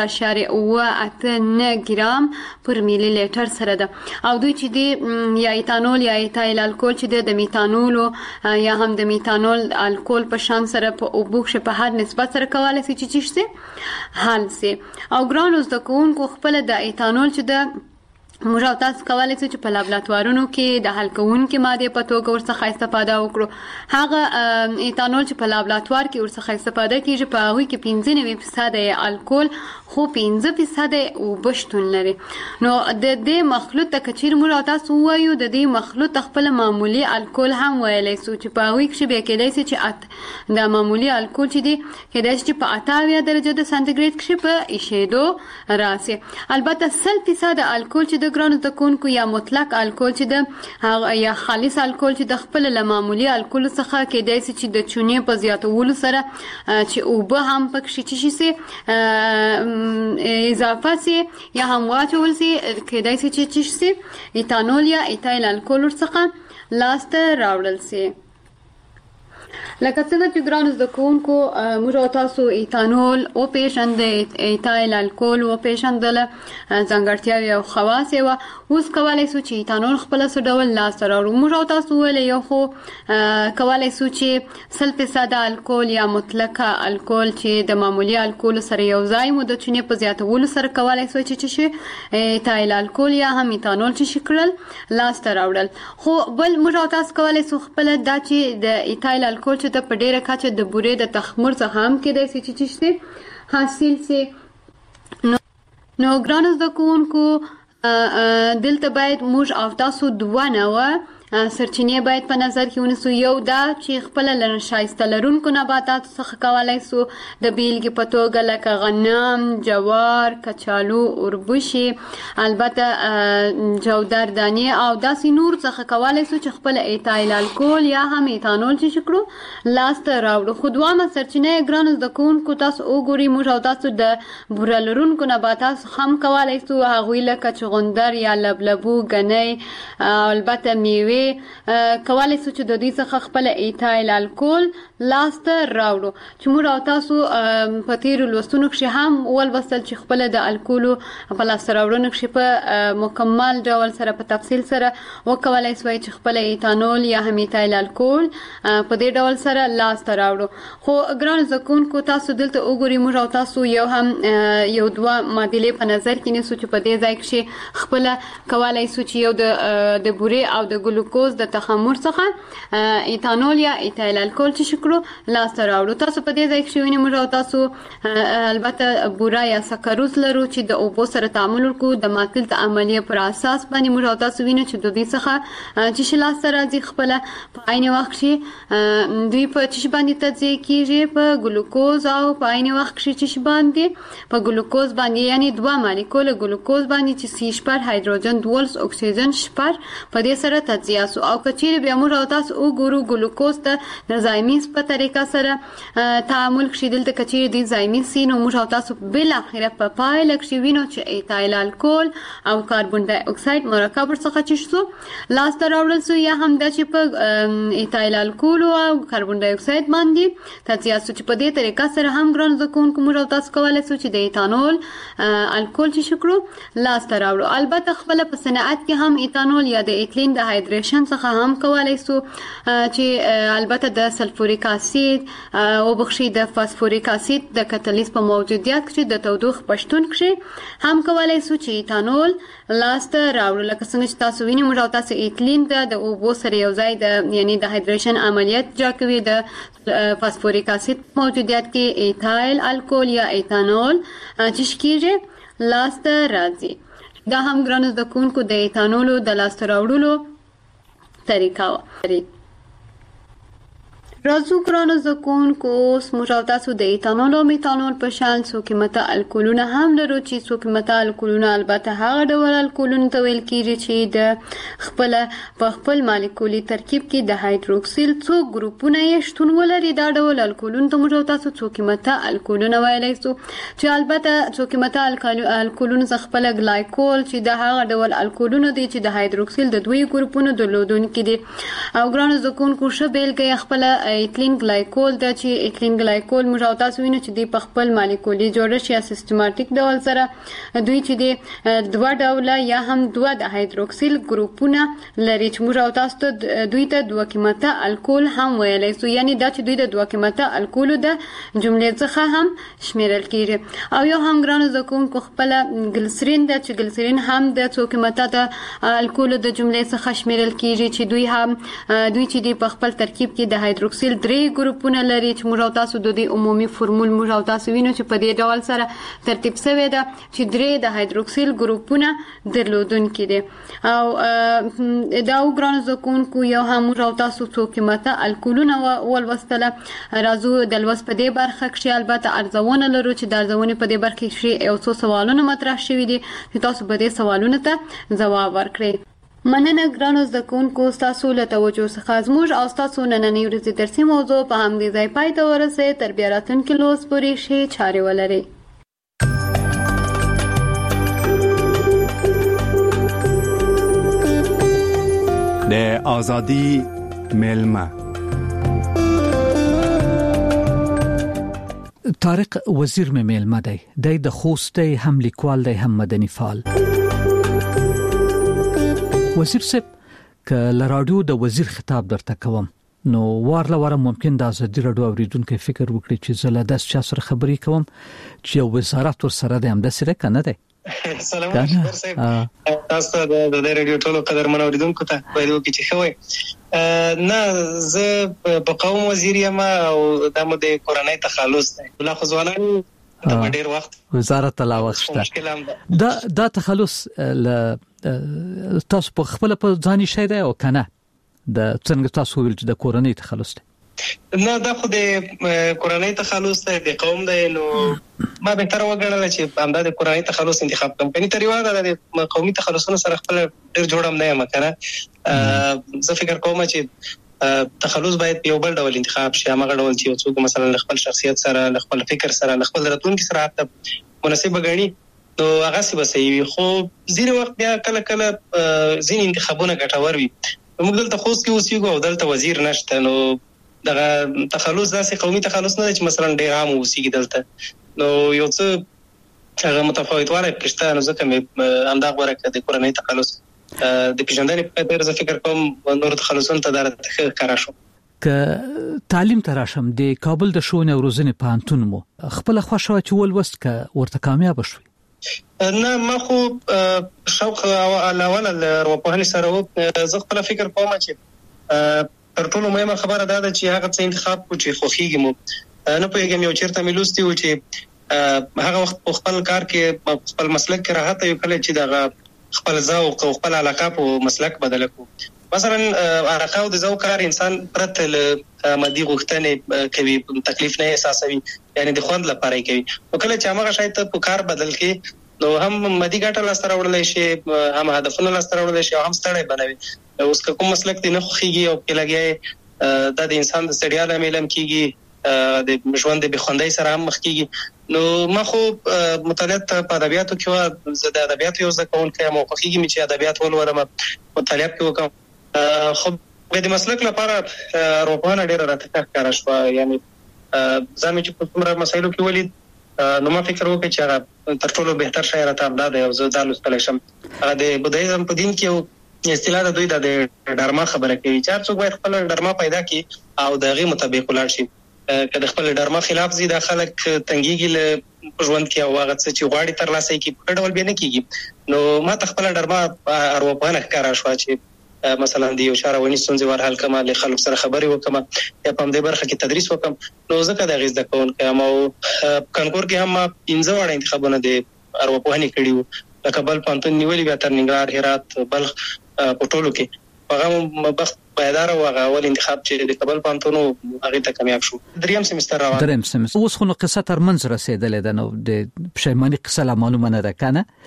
0.89 ګرام پر میلی لیټر سره ده او دوی چې د یا ایتانول یا ایتایل الکول چې د میتانول یا هم د میتانول الکول په شان سره په اوبوښ په هر نسبت سره کولای شي چې حل سي. او ګرانو زده کوونکو خپل د ایتانول چې د موږ تاسو کولای شئ چې په لابراتوارونو کې د حل کوونکې ماده په توګه ورڅخه استفاده وکړو. هغه ایتانول چې په لابراتوار کې ورڅخه استفاده کیږي په هغه کې 95% الکول خو 15% وبشتون لري. نو د دې مخلوط ته کچیر موږ تاسو وایو د دې مخلوط خپل معمولی الکول هم ویلای شو چې په هغه کې به کېدای شي چې د معمولی الکول چې دی کېدای شي په 8 درجه د سانتیګریډ کې په ایشیدو راسي. البته 100% الکول چې د ګرانو د کونکو یا مطلق الکول چې د یا خالص الکول چې د خپل معمولی الکول څخه کېدای شي چې د چونې په زیاتولو سره چې اوبه هم پکې شي اضافه سي یا هم واچول سي کېدای شي چې ایتانول یا ایتایل الکول څخه لاس ته راوړل سي. لکه څنګه چې ګرانو زده کوونکو موږ تاسو ایتانول او پیژند ایتایل الکول او پیژندل ځانګړتیاوې او خواص او اوس کولای شو چې ایتانول خپل څه ډول لاس راوړو. موږ تاسو ول یو خو کولای شو چې 100% الکول یا مطلقه الکول چې د معمولی الکول سره یو ځای مو د چونې په زیاتولو سره کولای شو چې ایتایل الکول یا هم ایتانول چې شکل لاس راوړل. خو بل موږ تاسو کولای شو خپل دا چې د ایتایل الکول چې د پډېره کاچه د بورې د تخمر څخه هم کېدای شي چې حاصل سي. نو ګرانو زده کوونکو دلته باید موږ او تاسو دوه نوع سرچینې باید په نظر کې ونیسو. یو دا چې خپل شایسته لرونکو نباتاتو څخه کولای سو د بیلګې په توګه لکه غنم، جوار، کچالو، اوربشي، البته جودر دانې او داسې نور څخه کولای سو چې خپل ایتایل الکول یا هم ایتانول چې شکرو لاسته راوړو. خو دوامه سرچینه ګرانو زده کوونکو تاسو وګورئ، موږ او تاسو د بوره لرونکو نباتاتو هم کولای سو هغوی لکه چغندر یا لبلبو، ګنۍ، البته میوې کولای سو چې د دوی څخه خپل ایتایل الکول لاسته راوړو. چې موږ او تاسو په تیرو لوستونو کې هم ولوستل چې خپل د الکولو په لاسته راوړنه کې په مکمل ډول سره په تفصیل سره وکولای سو چې خپل ایتانول یا هم ایتایل الکول په دې ډول سره لاسته راوړو. خو ګران زکونکو تاسو دلته وګورئ، موږ او تاسو یو هم یو دوه معادلې په نظر کې نیسو چې په دې ځای کې خپل کولای سو چې یو د بورې او د ګلوکوز د تخمر څخه ایتانول یا ایتایل الکول چې شکرو لاسته راوړو. تاسو په دې ځای کې وینئ موږ او تاسو البته بوره یا سکروز لرو چې د اوبو سره تعامل وکړو د ماتل د عملیه پر اساس باندې موږ او تاسو وینئ چې د دې څخه چې لاسته راځي خپل په عین وخت کې دوی په چې باندې تجزیه کیږي په ګلوکوز او په عین وخت کې چې باندې په ګلوکوز باندې یعنی دوه مالیکول ګلوکوز باندې چې سی شپږ هایدروجن دولس اکسیجن شپږ په دې سره تجزیه سو. او کچیر بیا موږ او تاسو وګورو ګلوکوز ته د زایمیز په طریقه سره تعامل کړي. دلته کچیر د زایمیز سینو موږ او تاسو بل اخره په پایله کې وینو چې ایتایل الکول او کاربن ډای اکساید مرکب څخه چې شو لاسته راوړل سو یا هم د چې په ایتایل الکول او کاربن ډای اکساید باندې تجزیه سو چې په دې طریقه سره هم ګران زکون کوم او تاسو کولای سو چې د ایتانول الکول چې شکرو لاسته راوړو. البته خپل په صنعت کې هم ایتانول یا د ایتلین د هایدریشن څخه هم کولای سو چې البته د سلفوریک اسید او بخشي د فاسفوریک اسید د کتالیز په موجودیت کې د تودوخه پښتون کې هم کولای سو چې ایتانول لاسته راوړو. لکه څنګه چې تاسو وینئ موږ تاسو ایتلین د اوبو سره یو ځای د یعنی د هایدریشن عملیات جا کوي د فاسفوریک اسید موجودیت کې ایتایل الکول یا ایتانول چې کیږي لاسته راځي. دا هم ګرانو د کوونکو د ایتانولو د لاسته راوړلو طریقه و. راځو ګرانو زکونکو اوس موږ تاسو د ایتانول او میتانول په شان څو قیمته الکولونه هم لرو چې څو قیمته الکولونه البته هغه ډول الکولونه ته ویل کیږي چې د خپل مالیکولي ترکیب کې د هایدروکسیل څو ګروپونه یې شتون ولري. دا ډول الکولونه ته موږ تاسو څو قیمته الکولونه ویلای شو چې البته څو قیمته الکولونه څخه خپل ګلایکول چې د هغه ډول الکولونه دي چې د هایدروکسیل د دوی ګروپونو درلودونکي دي. او ګرانو زکونکو شبېلګه خپل ایتلین ګلایکول د چې ایتلین ګلایکول موږ تاسو وینئ چې د خپل مالیکولي جوړښت یا سیستماتیک ډول سره دوی چې د دوه ډوله یا هم دوه د هایدروکسیل ګروپونه لري چې موږ تاسو ته دوی ته دوه قیمته الکول هم ویلای سو یعنی دا چې دوی د دوه قیمته الکول د جملې څخه هم شمیرل کیږي. او یو هم ګرانو زکونکو خپل ګلیسرین د چې ګلیسرین هم د څو قیمته د الکول د جملې څخه شمیرل کیږي چې دوی چې د خپل ترکیب کې د هایدروکسیل درې ګروپونه لري چې موږ تاسو د دې عمومي فرمول موږ تاسو وینو چې په دې ډول سره ترتیب شوی ده چې درې د هایدروکسیل ګروپونه درلودونکي دي. او دا ګران زکونکو یو هم موږ تاسو څو قیمته الکولونه ولوستله. راځو د لوست په دې برخه کې البته ارزونه لرو چې د ارزونې په دې برخه کې یو څو سوالونه مطرح شوي دي چې تاسو به دې سوالونو ته ځواب ورکړئ. مننه ګرانو زده کوونکو ستاسو له توجه څخه زموږ او ستاسو نننۍ ورځې درسي موضوع په همدې ځای پای ته ورسېد. تر بیا راتلونکي لوست پورې ښې چارې ولرئ. د آزادی میلمه طارق وزیر مې میلمه دی د خوست دی هم لیکوال دی هم مدني فعال. وزیر صاحب ک لراډیو د وزیر خطاب درته کوم نو واره ممکن د ازادي رادیو اوریدونکو فکر وکړي چې زله د سیاست خبرې کوم چې وزارت ور سره د همداسې کنه دی. سلام علیکم صاحب، تاسو د رادیو ټولو قدرمن اوریدونکو ته وایو چې خوي نه زه په قوم وزیر یم او د مو د کورنۍ تخلص دی. بل خو ځوانان ډېر وخت وزارت لا وخت دا تخلص تاسو په خپل په ځاني شي دی او کنه د څنګه تاسو ویل چې د کورنۍ تخلص دی نه دا خو د کورنۍ تخلص دی د قوم دی نو ما به تر وګڼل چې همدا د کورنۍ تخلص انتخاب کوم کني تر یو د قومي تخلصونو سره خپل ډېر جوړم نه یم کنه زه فکر کوم چې تخلص باید یو بل ډول انتخاب شي هغه ډول چې څوک مثلا خپل شخصیت سره خپل فکر سره خپل راتلونکي سره مناسب غني نو هغه څه بسوي خو ځینې وخت بیا کله کله ځینې انتخابونه ګټور وي موږ دلته خوست کې اوسېږو او دلته وزیر نشته نو دغه تخلص داسې قومي تخلص نه چې مثلا ډېر عام اوسېږي دلته نو یو څه هغه متفاوتوالی پکې نو ځکه مې همدا غوره کړه د کورنۍ تخلص د پیژندنې په تر زه فکر کوم نور تخلصونه ته درته ښکاره شو که تعلیم تراشم د کابل د ښوونې او روزنې پوهنتون مو خپل خوښه چې ولوست ک ورته کامیاب شوي نه ما خو شوق او علاوه له ارواپوهنې سره زه خپل فکر کوم چې تر ټولو مهمه خبره دا ده چې هغه څه انتخاب کو چې خوخيږي مو نه پوهیږم یو چیرته مې لوستي و چې هغه وخت په خپل کار کې خپل مسلک کې راحت یو کله چې دغه خپل ذوق او خپل علاقه په مسلک بدل کو مثلا علاقه او د ذوق کار انسان پرته له مادي غوښتنې کوي تکلیف نه احساسوي یعنی د خوند لپاره کوي نو کله چې هغه شاید په کار بدل کې نو هم مادي ګټه لاس سره وړلای شي هم هدفونه لاس سره وړلای شي هم ستړی بنوي اوس کوم مسلک دی نه خوږي او کې لګي د انسان د ستړیا لامل هم کیږي د ژوند د بخوندۍ سره هم مخ کیږي نو ما خو مطالعات په ادبیاتو کې زه د ادبیاتو یو ځکون کې موقعیږي چې ادبیات ولولم مطالعه کوم خو د مسلک لپاره روپانه ډیره راته کار شو یعنی ځم چې په کومه مسایلو کې ولید نو ما فکر وکړ چې هغه تر ټولو بهتر شاعر ته امدا دی او زه دالو ستل شم هغه د بودایزم په دین کې اصطلاح د دوی د ډرما خبره کوي چې څوک باید خپل ډرما پیدا کړي او دغه مطابق ولاړ شي کله خپل ډرما خلاف زی د خلک تنګيږي له ژوند کې او هغه څه چې غواړي تر لاسه کې په ډول به نه کیږي نو ما خپل ډرما ارواپانه ښکارا شو چې مثلا د یو شاروونی ستونزې ور حل کما له خلکو سره خبرې وکم یا په دې برخه کې تدریس وکم نو ځکه د غیز د کون کوم او کنکور کې هم 15 وړ انتخابونه د ارواپوهنې کړیو د کابل پانتون نیولې بیا تر ننګرهار هرات بلخ په ټولو کې هغه بخت پایدار او هغه اول انتخاب چې د کابل پانتون هغه ته کامیاب شو دریم سمستر روان دریم سمستر اوس خو نو قصه تر منځ رسیدلې ده نو د پښیماني قصه لا معلومه نه ده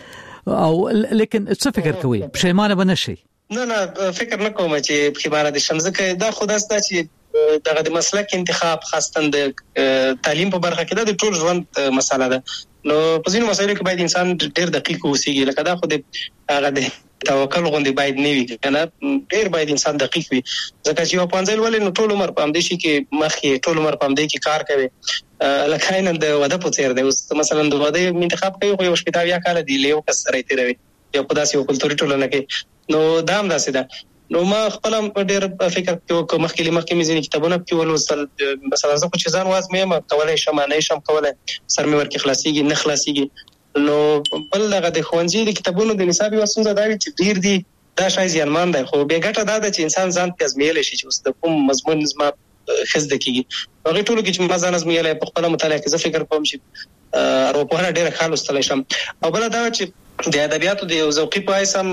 کنه او لیکن څه فکر کوي پښیمانه بنشي نه فکر نه کوم چې پښیمانه دي شمزه دا خداسته چې دغه د مسلک انتخاب خاصتن د تعلیم په برخه کې د ټول ژوند مسله ده نو په ځینو مسایلو کې باید انسان ډېر دقیق اوسېږي لکه دا خو د هغه د توکل غوندي باید نه وي کنه ډېر باید انسان دقیق وي ځکه چې یو پنځل ولې نو ټول عمر په همدې شي کې مخې ټول عمر په همدې کې کار کوي لکه نه د وده په څیر دی اوس مثلا د وده انتخاب کوي خو یو شپږ یا کال دی له کس سره تیروي یو په داسې یو کلتوري ټولنه کې نو دا هم داسې ده نو ما خپل ډېر فکر کوم مخکې مې ځینې کتابونه کې ولوستل مثلا زه چې ځان واز مې کولای شم نه شم کولای سر مې ورکې خلاصيږي نه خلاصيږي نو بل هغه د خوانځي د کتابونو د نصابي وسونځه دا چې ډیر دي دا شای زیانمان دی خو به ګټه دا ده چې انسان ځان پېزمیل شي چې اوس د کوم مضمون زما خزده کیږي هغه ټولو کې چې ما ځان ازمیل په خپل مطالعه کې زه فکر کوم چې اروپا ډیره خالص تل شم او بل دا چې د ادبیاتو د ذوقي پایسم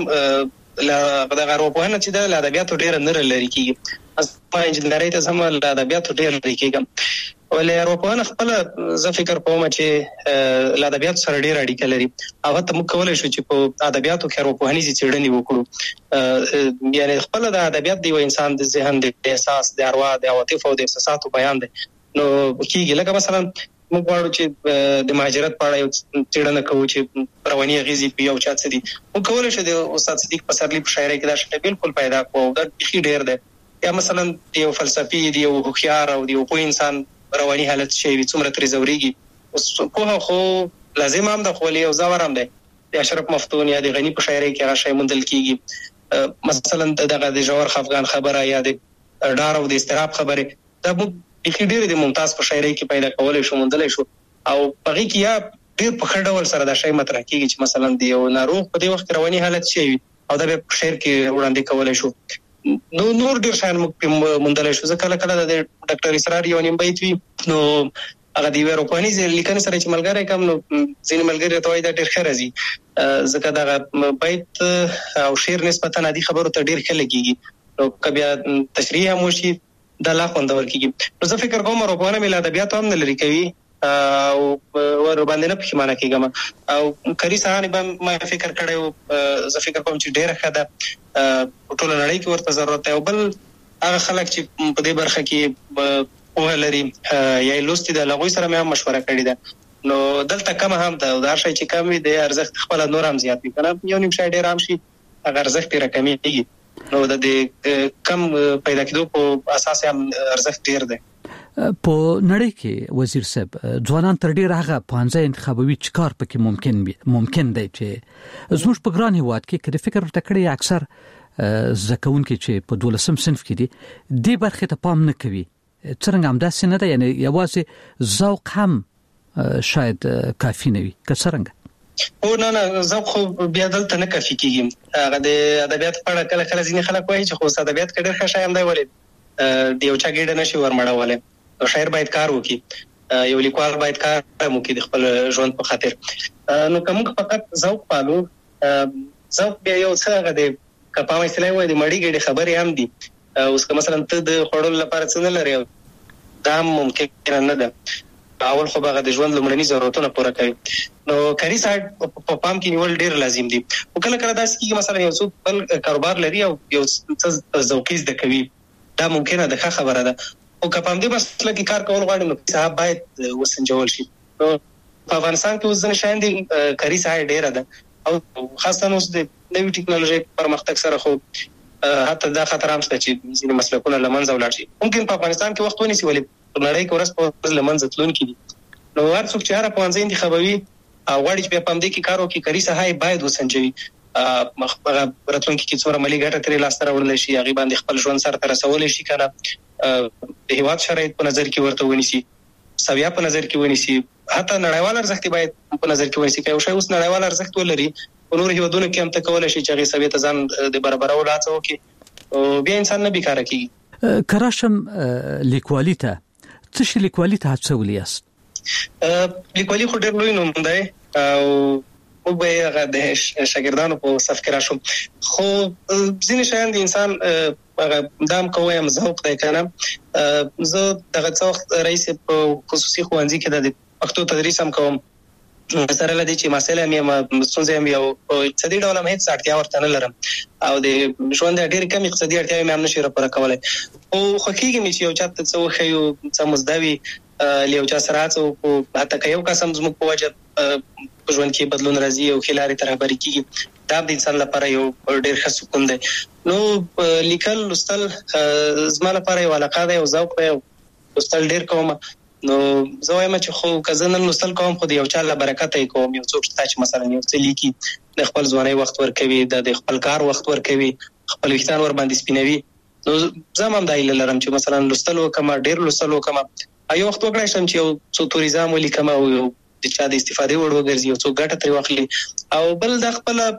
لا د اروپا نه چې د ادبیاتو ډیره نه لري کیږي ما انجنیری ته سم د ادبیاتو ډیره لري کیږي ولې اروپا نه خپل زه فکر کوم چې د ادبیاتو سره ډیره اړیکه لري هغه ته موږ کولای شو چې په ادبیاتو کې اروپاهني څېړنې وکړو یعنی خپل د ادبیات دی انسان د ذهن د احساس د اروا د عواطف او د احساساتو بیان دی نو کیږي لکه مثلا موږ غواړو چې د مهاجرت په اړه یو څېړنه کوو چې رواني غیزي په یو چا څه دي موږ کولای شو د استاد صدیق پسرلی په شاعرۍ کې دا شی بالکل پیدا کوو دا ډېر ډېر دی یا مثلا یو فلسفي دی یو هوښیار او یو پوه انسان رواني حالت شي څومره تر زوريږي اوس په خو لازم هم د خولي او زورم دی د اشرف مفتون یا د غنی په شاعرۍ کې هغه شی مندل کیږي مثلا دغه د جوهر خفغان خبره یا د ډار او د استراب خبره دا په ډېر د ممتاز په شاعرۍ کې پیدا کولای شو مندل شو او پغې کې یا ډېر په خړډول سره دا شی مطرح کیږي چې مثلا دی یو ناروغ په دې وخت رواني حالت شي او دا په شعر کې وړاندې کولای شو نو نور ډیر شان مندل شو ځکه کله د ډاکټر اسرار یو نیم بیت وی نو هغه دی اروپاني لیکنه سره چې ملګری کم نو ځینې ملګری ته وایي دا ډېر ښه راځي ځکه دا بیت او شعر نسبتا عادي خبرو ته ډېر ښه لګيږي نو کبه تشریح هم وشي دا لا خوندور کیږي نو زه فکر کوم اروپانه مل ادبیات هم نه لري کوي او ور باندې نه پښیمانه کیږم او کری سهانه به ما فکر کړو زه فکر کوم چې ډېر ښه ده ټول نړۍ کې ورته ضرورت او بل هغه خلک چې په دې برخه کې په لري یا لوستي د لغوي سره مې هم مشوره کړې ده نو دلته کم هم ده دا شی چې کم وي د ارزښت خپل نور هم زیات وي کنه یو نیم شای ډیر هم شي هغه ارزښت رقمي کیږي نو د دې کم پیدا کېدو په اساس هم ارزښت ډیر ده په نړۍ کې وزیر صاحب ځوانان تر ډیر هغه پانځه انتخابوي چکار پکې ممکن دی چې زموږ په ګران هیواد کې کله فکر ورته کړی اکثر زکون کې چې په 12 صنف کې دي د برخه ته پام نه کوي څنګه هم داسې نه ده یعنی یوازې ذوق هم شاید کافی نه وي که څنګه او نه ذوق خو بیا دلته نه کافی کیږي هغه د ادبیات په اړه کله ځینې خلک وایي چې خو ادبیات کې ډېر ښه شای هم دی ولې د یو چا ګډه نشي ورمړولې او شاعر باید کار وکړي یو لیکوال باید کار وکړي د خپل ژوند په خاطر نو کوم فقط ذوق پالو ذوق بیا یو څه هغه د کپاوي سلای وای د مړی ګډه خبرې هم دي اوس که مثلا ته د خړول لپاره څه نه لري دا ممکن نه ده اول خو هغه د ژوند لمړني ضرورتونه پوره کوي نو کاری سایت په پام کې نیول ډیر لازم دي او کله داسې کیږي مثلا یو څوک بل کاروبار لري او یو څه ذوقیز د کوي دا ممکنه ده خبره ده او که په دې مسله کې کار کول غواړي نو صاحب باید وسنجول شي نو په افغانستان کې اوس ځنه شاین دي کاری سایت ډیر ده او خاصه اوس د نوې ټکنالوژي پرمختګ سره خو حتی دا خطر هم شته چې ځینې مسلکونه لمنځه ولاړ شي ممکن په افغانستان کې وخت ونیسي ولې په نړۍ کې ورځ په ورځ لمنځه تلونکي دي نو هر څوک چې هر پوهنځي انتخابوي او غواړي چې په دې کې کار وکړي کاري سهای باید وسنجوي راتلونکي کې څومره مالي ګټه ترې لاسته راوړل شي هغه باندې خپل ژوند سره تر رسول شي کنه د هیواد شرایط په نظر کې ورته ونیسي سویا په نظر کې ونیسي حتی نړیوال ارزښت باید په نظر کې ونیسي که یو شی اوس نړیوال ارزښت ولري نور هیوادونو کې هم ته کولای شي چې هغه سوي ته ځان د برابرولو هڅه وکړي او بیا انسان نه بیکاره کیږي کراشم لیکوالي ته څه شي لیکوالي ته هڅولې است لیکوالي خو ډېر لوی نوم دی او موږ به هغه د شاګردانو په صف کې راشو خو ځینې شیان د انسان هغه دام کوم ذوق دی کنه زه دغه څوخت رئیس په خصوصي ښوونځي کې د پښتو تدریس هم کوم سره لدی چې مسله مې مستونزه مې او اقتصادي ډول هم هیڅ اړتیا ورته نه لرم او د ژوند ډېر کم اقتصادي اړتیا مې هم نشي راپور کولای او خو کېږي چې یو چاته څه وخیو څه مزدوي لیو چا سره او حتی که یو قسم زموږ په وجه په ژوند کې بدلون راځي او خلاري تر خبرې کیږي دا د انسان لپاره یو ډېر ښه سکون دی نو لیکل لوستل زما لپاره یو علاقه ده او ذوق دی لوستل ډېر کوم نو زه وایم چې خو کزنه لوستل کوم خو د یو چا له برکت یې کوم یو څوک چې مثلا یو څه لیکي د خپل ځواني وخت ورکوي د خپل کار وخت ورکوي خپل وختان ور باندې سپینوي نو زه هم دایله لرم چې مثلا لوستل وکم ډېر لوستل وکم ایو وخت وکړای شم چې یو څو توریزم ولیکم او یو د چا د استفادې وړ وګرځي یو څو ګټه ترې واخلي او بل د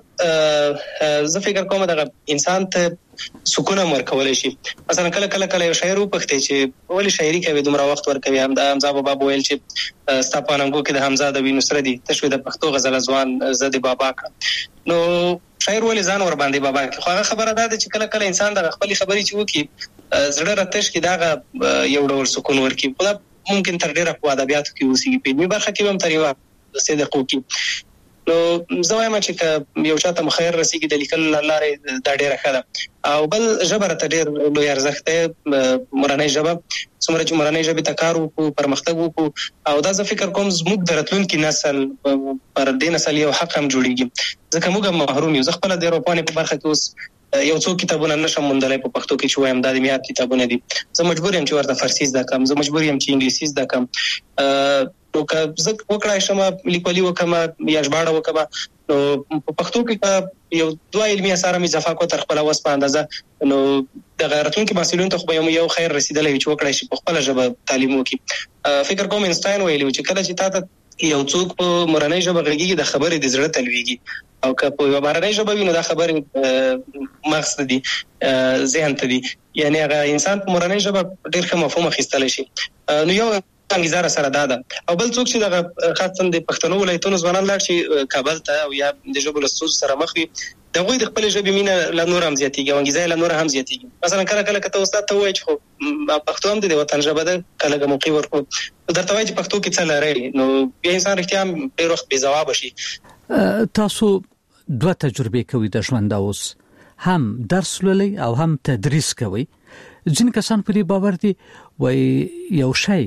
خپل زه فکر کوم دغه انسان ته سکون ورکول شي مثلا کله یو شاعر وپختې چې ولې شاعري کوي دومره وخت ورکوي هم د حمزه بابا ویل چې ستاپاننګو کې د حمزه د وینسره دي تشوي د پښتو غزل ځوان زدي بابا نو شاعر ولې ځان ور باندې بابا خو هغه خبره ده چې کله انسان د خپل خبري چې وکي زړه راتش کې دا یو ډول سکون ورکي خو ممکن تر ډیره په ادبیاتو کې اوسېږي په دې برخه کې هم تر یو صدقو کې نو زه وایم چې یو چاته مخیر رسیږي د لیکل لارې دا ډیره ښه ده او بل ژبه ته ډیر لوی ارزښت دی مورنۍ ژبه څومره چې مورنۍ ژبه ته کار وکړو پرمختګ وکړو او دا زه فکر کوم زموږ د راتلونکي نسل پر دې نسل یو حق هم جوړیږي ځکه موږ محروم یو خپل د اروپاني په برخه کې اوس یو څو کتابونه نشم موندلای په پښتو کې چې وایم د میات کتابونه دي زه مجبور یم چې ورته فارسی زده کوم زه مجبور یم چې انګلیسي زده کوم نو که زه وکړای شم لیکوالي وکم یا ژباړه وکم نو په پښتو کې یو دوه علمي اثار مې اضافه کو تر خپل وس په اندازه نو د غیرتون کې مسؤلین ته خو یو خیر رسیدلې چې وکړای شي په خپل ژبه تعلیم وکړي فکر کوم اینشتاین ویلي چې کله چې تاسو یو څوک په مورنۍ ژبه غږیږي د خبرې د زړه تلويږي او که په یو مورنۍ ژبه ویني دا خبرې مقصد دي ذهن ته دي یعنی هغه انسان په مورنۍ ژبه ډېر ښه مفهوم اخیستل شي نو یو انګیزه سره ده او بل څوک چې د خاصن د پښتنو ولایتونو ځوانان لاړ شي کابل ته او یا د ژبو له ستونزو سره مخ وي د غوي د خپل ژبې مینه لا نور هم زیاتېږي او انګیزه لا نور هم زیاتېږي مثلا کله کته استاد ته وایي چې پښتو هم د وطن ژبه ده کله موقع ورکو درته وایي چې پښتو کې څه لري نو بیا انسان رښتیا هم ډېر وخت بې ځواب شي. تاسو دوه تجربې کوي د ژوند اوس هم درس لولي او هم تدریس کوي ځین کسان په دې باور دي وای یو شی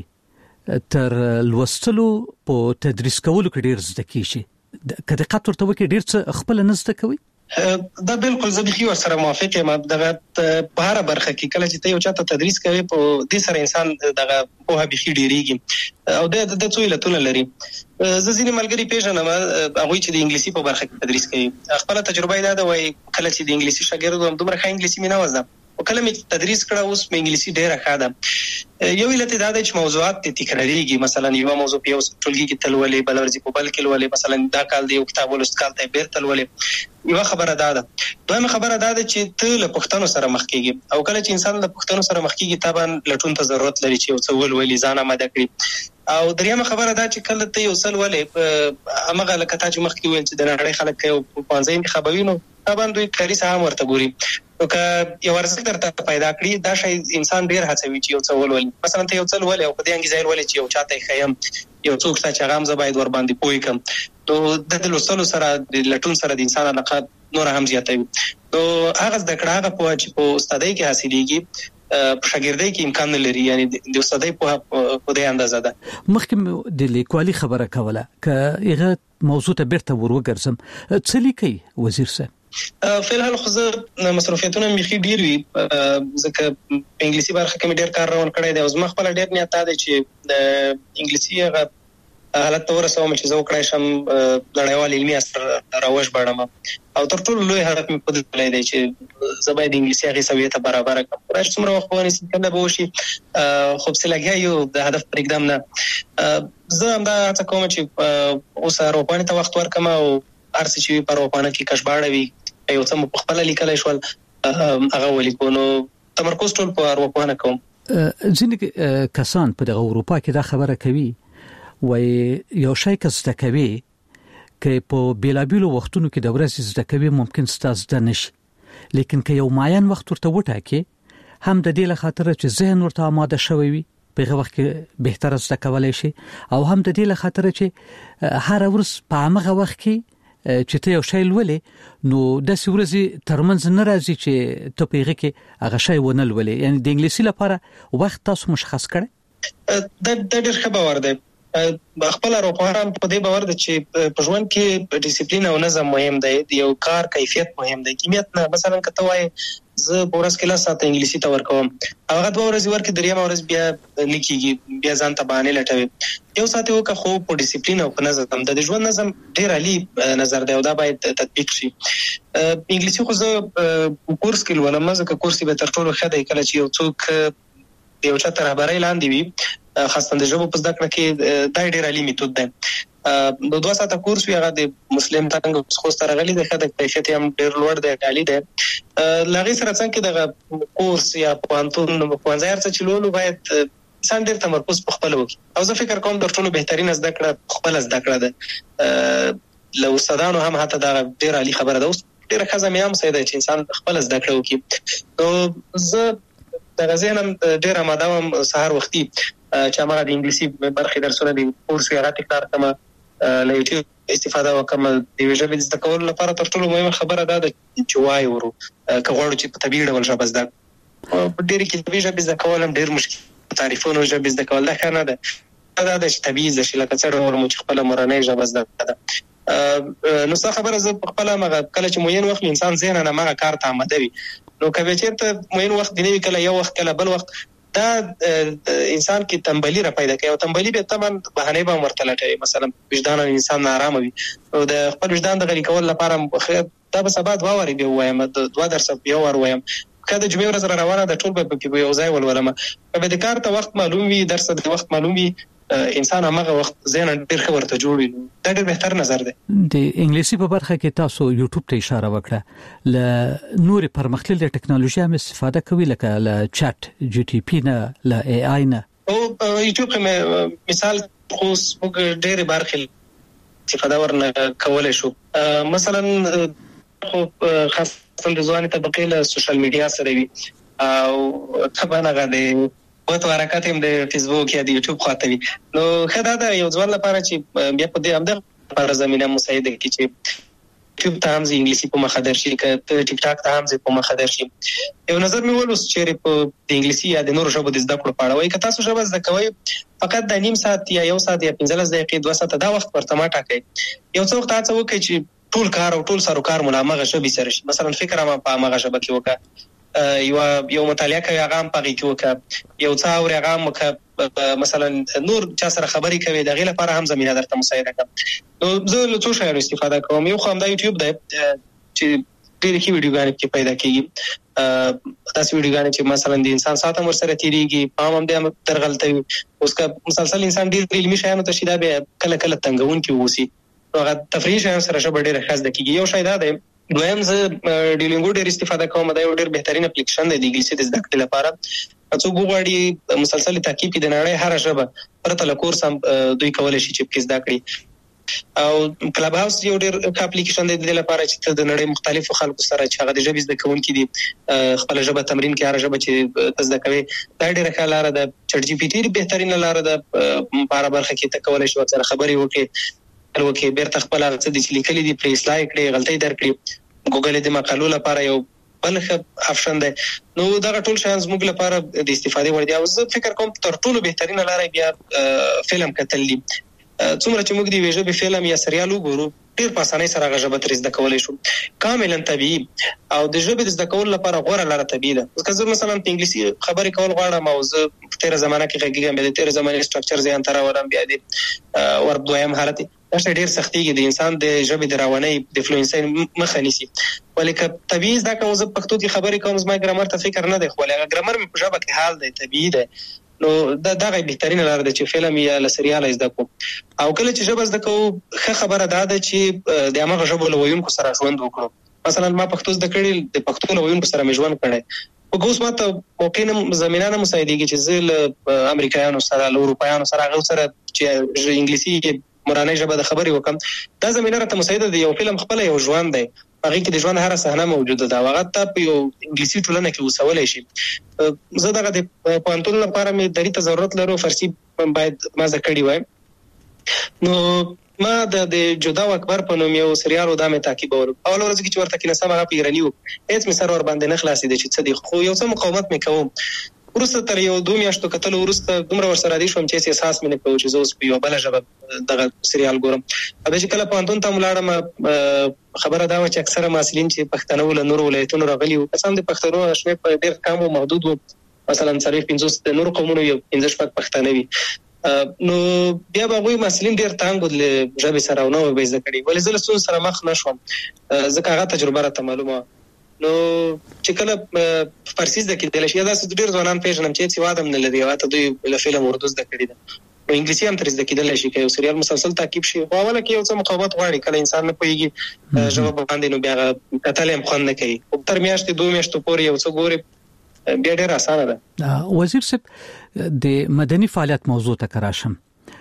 تر لوستلو په تدریس کولو کې ډیر زده کیږي کله دقت ورته وکړي ډیر څه خپل نه زده کوي دا بالکل زبیخي ور سره موافق یم دغه په هر برخه کې کله چې ته یو چاته تدریس کوي په دې سره انسان دغه په بيخي ډیریږي او د څو علتونه لري. زه ځینې ملګری پیژنم هغه چې د انګلیسي په برخه کې تدریس کوي خپل تجربه دا ده وای کله چې د انګلیسي شاګرد وم دومره ښه انګلیسي مې نه وزم او کله مې تدریس کړه اوس مې انګلیسي ډیره ښه ده. یو علت دا ده چې موضوعات تکراریږي مثلا یو موضوع په یو ټولګي کې تلولې بل ورځ په بل کې ولولې مثلا دا کال دی یو کتاب ولست کال ته بیر تلولې یو خبره ده دویمه خبره ده چې ته له پښتنو سره مخ کېږي او کله چې انسان له پښتنو سره مخ کېږي طبعا لټون ته ضرورت لري چې یو څه ولولې ځان آماده کړي او دریمه خبره ده چې کله ته یو څل ولې امغه لکه تا چې مخ کې ویل چې د نړۍ خلک یو په ځای انتخابوي نو طبعا دوی کاري سهم ورته ګوري او که یو ارزښت درته پیدا کړي دا شی انسان ډیر هڅوي چې یو څه ولولي مثلا ته یو څل ولې او په دې انګیزه ولې چې یو چاته خیم یو څوک چې هغه هم باید ور باندې پوي کم نو د لوستلو سره د لټون سره د انسان علاقه نور هم زیاتوي نو هغه د کړه په چې په استادۍ کې حاصلېږي په شاګردۍ کې امکان لري یعنی د استادۍ په دې اندازه ده. مخکې د لیکوالي خبره کوله ک هغه موضوع ته بیرته وروګرځم څه لیکي وزیر صاحب فعلا خو زه مصروفیتونه مخې ډیر وي ځکه په انګلیسي برخه کې مې ډیر کار روان کړی دی او زما خپل ډیر نیت دی چې د انګلیسي هغه حالت ته ورسوم چې زه وکړای شم نړیوال علمي اثر راوښ بړم او تر ټولو لوی هدف مې په دې لای دی چې زه باید انګلیسي هغه سویه ته برابر کړم راځي څومره وخت ونیسي کنه به وشي خو څه لګیا یو د هدف پر اقدام نه زه هم دا څه کوم چې اوس اروپا ته وخت ورکم او ارڅ چې په اروپا کې کشباړه وي یو څه په خپل لیکلای شول هغه ولیکونو تمرکز ټول په اروپا نه کوم. ځینې کسان په دغه اروپا کې دا خبره کوي وای یو شی که زده کوي که په بیلابیلو وختونو کې د ورځې زده کوي ممکن ستاسو د نشي لیکن که یو معین وخت ورته وټاکي هم د دې لخاطر چې ذهن ورته آماده شوی وي په هغه وخت کې بهتر زده کولای شي او هم د دې لخاطر چې هر ورځ په هغه وخت کې چې ته یو شی ولې نو د سورزي ترمنځ ناراضي چې ته په هغه کې هغه شی ونه ولې یعنی د انګلیسي لپاره وخت تاسو مشخص کړئ د ډېر ښه باور دی خپل اروپایان په دې باور دي چې په ژوند کې ډیسپلین او نظم مهم دی یو کار کیفیت مهم دی کمیت نه مثلا کته وای زه پورس کې لا ساته انګلیسي ته ورکوم هغه دوه ورځې ورکې دریم ورځ بیا لیکيږي بیا ځان ته باندې لټوي یو ساته وکه خو په ډیسپلین او په نظم د ژوند نظم ډیر عالی نظر دی او دا باید تطبیق شي. انګلیسي خو زه کورس کې ولوم ځکه کورس به تر ټولو ښه دی کله چې یو څوک یو چا تر خبرې لاندې وي خاصه د ژبو په زده کړه کې دا ډیر عالی میتود دی د 2 ساعته کورس وی هغه د مسلم څنګه خو ستاره غلي د خدای کیفیت هم ډیر لوړ دی عالی دی لغې سره څنګه د کورس یا پوانتون په ځای چلولو باید انسان ډیر تمرکز په خپل وکړي او زه فکر کوم د ټولو بهترین زده کړه خپل زده کړه ده لو استادانو هم حتی دا ډیر عالی خبره ده اوس ډیر ښه هم سیده چې انسان خپل زده کړه وکړي نو زه د غزنم ډیر آماده وم سحر وختي چې ما د انګلیسي برخه درسونه دي کورس یې راته کار کما له یوټیوب استفاده وکم د ویژه د زده کولو لپاره تر ټولو مهمه خبره ده چې وای ورو کغوړو چې په طبيعي ډول ژبه زده په ډېر کې طبيعي ژبه زده کول هم ډېر مشکل تعریفونه ژبه زده کول نه کنه ده دا د طبيعي ځکه لکه څنګه ورمو چې خپل مورنۍ ژبه زده ده نو څه خبره زه خپل مغه کله چې موین وخت انسان ذهن نه مغه کار ته آماده وي نو کله چې موین وخت دی کله یو وخت کله بل وخت دا انسان کې تنبلی را پیدا کوي او تنبلی به تمام بهانه به ورته لټوي مثلا وجدان انسان نارامه وي او د خپل وجدان د غلي کول لپاره دا به سبا دوا به وایم دوا درس یو ور وایم کله جمعې ورځ روانه د ټول په یو ځای ولولم په دې کار ته وخت معلوم وي درس د وخت معلوم وي انسان هغه وخت ذهن ډیر ښه ورته جوړوي دا ډیر بهتر نظر دی. د انګلیسي په برخه کې تاسو یوټیوب ته اشاره وکړه ل نور پرمختللې ټکنالوژي هم استفاده کوي لکه ل چات جی ټي پی نه ل ای آی نه او یوټیوب کې مثال خو موږ ډېر برخې استفاده ورنه کولای شو. مثلا خو خاصه د ځواني طبقې له سوشل میډیا سره وي او طبعا هغه د وته حرکت هم د فیسبوک یا د یوټیوب خاطر وي. نو خدای دا یو ځوان لپاره چې بیا په دې همدغه لپاره زمينه مساعده کوي چې یوټیوب ته هم انګلیسي په مخه درشي که ټیک ټاک ته هم په مخه درشي. یو نظر مې ولوس چې په انګلیسي یا د نورو ژبو د زده کړو په اړه وایي که تاسو ژبه زده کوئ فقط د نیم ساعت یا یو ساعت یا 15 دقیقې 2 ساعت دا وخت ورته ما ټاکئ. یو څه وخت هڅه وکړئ چې ټول کار او ټول سروکار ملامغه ژبې سره شي. مثلا فکر ما په هغه ژبه کې وکړه یو مطالعه کوي هغه هم پغې کې وکړه یو څه اوري هغه مکه مثلا نور چا سره خبرې کوي دغه لپاره هم زمينه درته مساعده کوم. نو زه له څه شایو استفاده کوم. یو خو هم د یوټیوب د چې ډېر کې ویډیوګانې کې پیدا کیږي تاسو ویډیوګانې چې مثلا د انسان ساعت هم سره تیریږي په هم د درغلطوي اوس کا مسلسل انسان ډېر علمي شایانو ته شیدا به کله کله تنګون کې ووسی هغه تفریح شایان سره شبه ډېر خاص د کیږي. یو شای دا دی دویم زه ډیولینګو ډېر استفاده کوم. دا یو ډېر بهترین اپلیکیشن دی د انګلیسي د زده کړې لپاره. څو غواړي مسلسل تعقیب کې د نړۍ هر ژبه پرته له کورس هم دوی کولای شي چې زده کړي. او کلب هاوس یو ډېر اپلیکیشن دی د لپاره چې د نړۍ مختلفو خلکو سره چې هغه د ژبې زده کوونکي دي خپل ژبه تمرین کوي هر ژبه چې زده کوي. دا ډېره ښه لاره ده. چټ جی پی ټي بهترین لاره ده په هر برخه کې ته کولای شي سره خبرې وکړي الوکه بیرته خپل هغه څه د لیکلي دي پرې اصلاح کړي غلطۍ درکړي. ګوګل د مقالو لپاره یو بل ښه آپشن دی. نو دا ټول شان زموږ لپاره د استفادې وړ دي. او زه فکر کوم تر ټولو بهترینه لاره بیا فلم کتل دي. څومره چې موږ دی ویژه به فلم یا سریال وګورو ډیر په اسانۍ سره هغه ژبه تر زده کولای شو کاملا طبيعي. او د ژبې د زده کولو لپاره غوړه لاره طبيعي ده. ځکه زه مثلا په انګلیسي خبرې کول غواړم او زه په تیر زمانہ کې غږیږم د تیر زمانه سټرکچر ځان تر ورم بیا دي ور دویم حالت دا ډېر سختيږي د انسان د ژبې د راونۍ د فلوئنسي مخه نیسي. ولیکه طبيعي دا کوم زه پښتو کې خبرې کوم زما ګرامر ته فکر نه دی خو هغه ګرامر په ژبه کې حال دی طبيعي دی. نو دا غي بهترین لاره ده چې فلم یا سریال زده کو. او کله چې ژبه زده کو ښه خبره ده چې د هغه ژبه لویونکو سره ژوند وکړو. مثلا ما پښتو زده کړې د پښتو لویونکو سره مې ژوند کړی او اوس ماته موقعینه زمينه مساعدېږي چې زه امریکایانو سره له اروپایانو سره هغه سره چې انګلیسي مورانه ژبه د خبرې وکم دا زمينه راته مساعده دی. یو فلم خپل یو ژوند دی هغه کې د ژوند هر صحنه موجوده ده هغه ته په یو انګلیسي ټولنه کې وسولای شي. زه دغه د پوهنتون لپاره مې درې ته ضرورت لرو فارسی باید ما زده کړی وای. نو ما د جدا و اکبر په نوم یو سریال و دا مې تعقیبول. اول ورځ کې چې ورته کې نسم هغه پیرانی و هیڅ مې سر ور باندې نه خلاصې دي چې څه دي خو یو څه مقاومت مې کوم. ورسته تر یو 2 میاشتو کتل ورسته دومره ورسره دي شوم چې احساس مې نه کوم چې زه اوس په یو بل ژبه دغه سریال ګورم. ابه چې کله پوهنتون ته ولاړم خبره دا و چې اکثره مسلمان چې پښتانه ول نور ولایتونو راغلي وو قسم دي پښتنو شمه په ډېر کم او محدود وو. مثلا صرف 50 نور قومونو یو 15 شپږ پښتانه وي. نو بیا به غوي مسلمان ډېر تانګ ول ژبه سره او نو به زده کړي ولې زله سون سره مخ نشوم ځکه هغه تجربه راته معلومه. نو چې کله فارسی زده کېدل شي دا ډېر ځوانان پیژنم چې څه وادم نه لري واته دوی له فلم اردو زده کړی ده. نو انګلیسي هم تر زده کېدل شي که یو سریال مسلسل تعقیب شي او اوله کې یو څه مقاومت غواړي کله انسان نه پوهیږي ژبه باندې نو بیا کتل هم خوند نه کوي. او تر میاشتې 2 میاشتو پورې یو څه ګوري بیا ډېر اسانه ده. وزیر صاحب د مدني فعالیت موضوع ته کراشم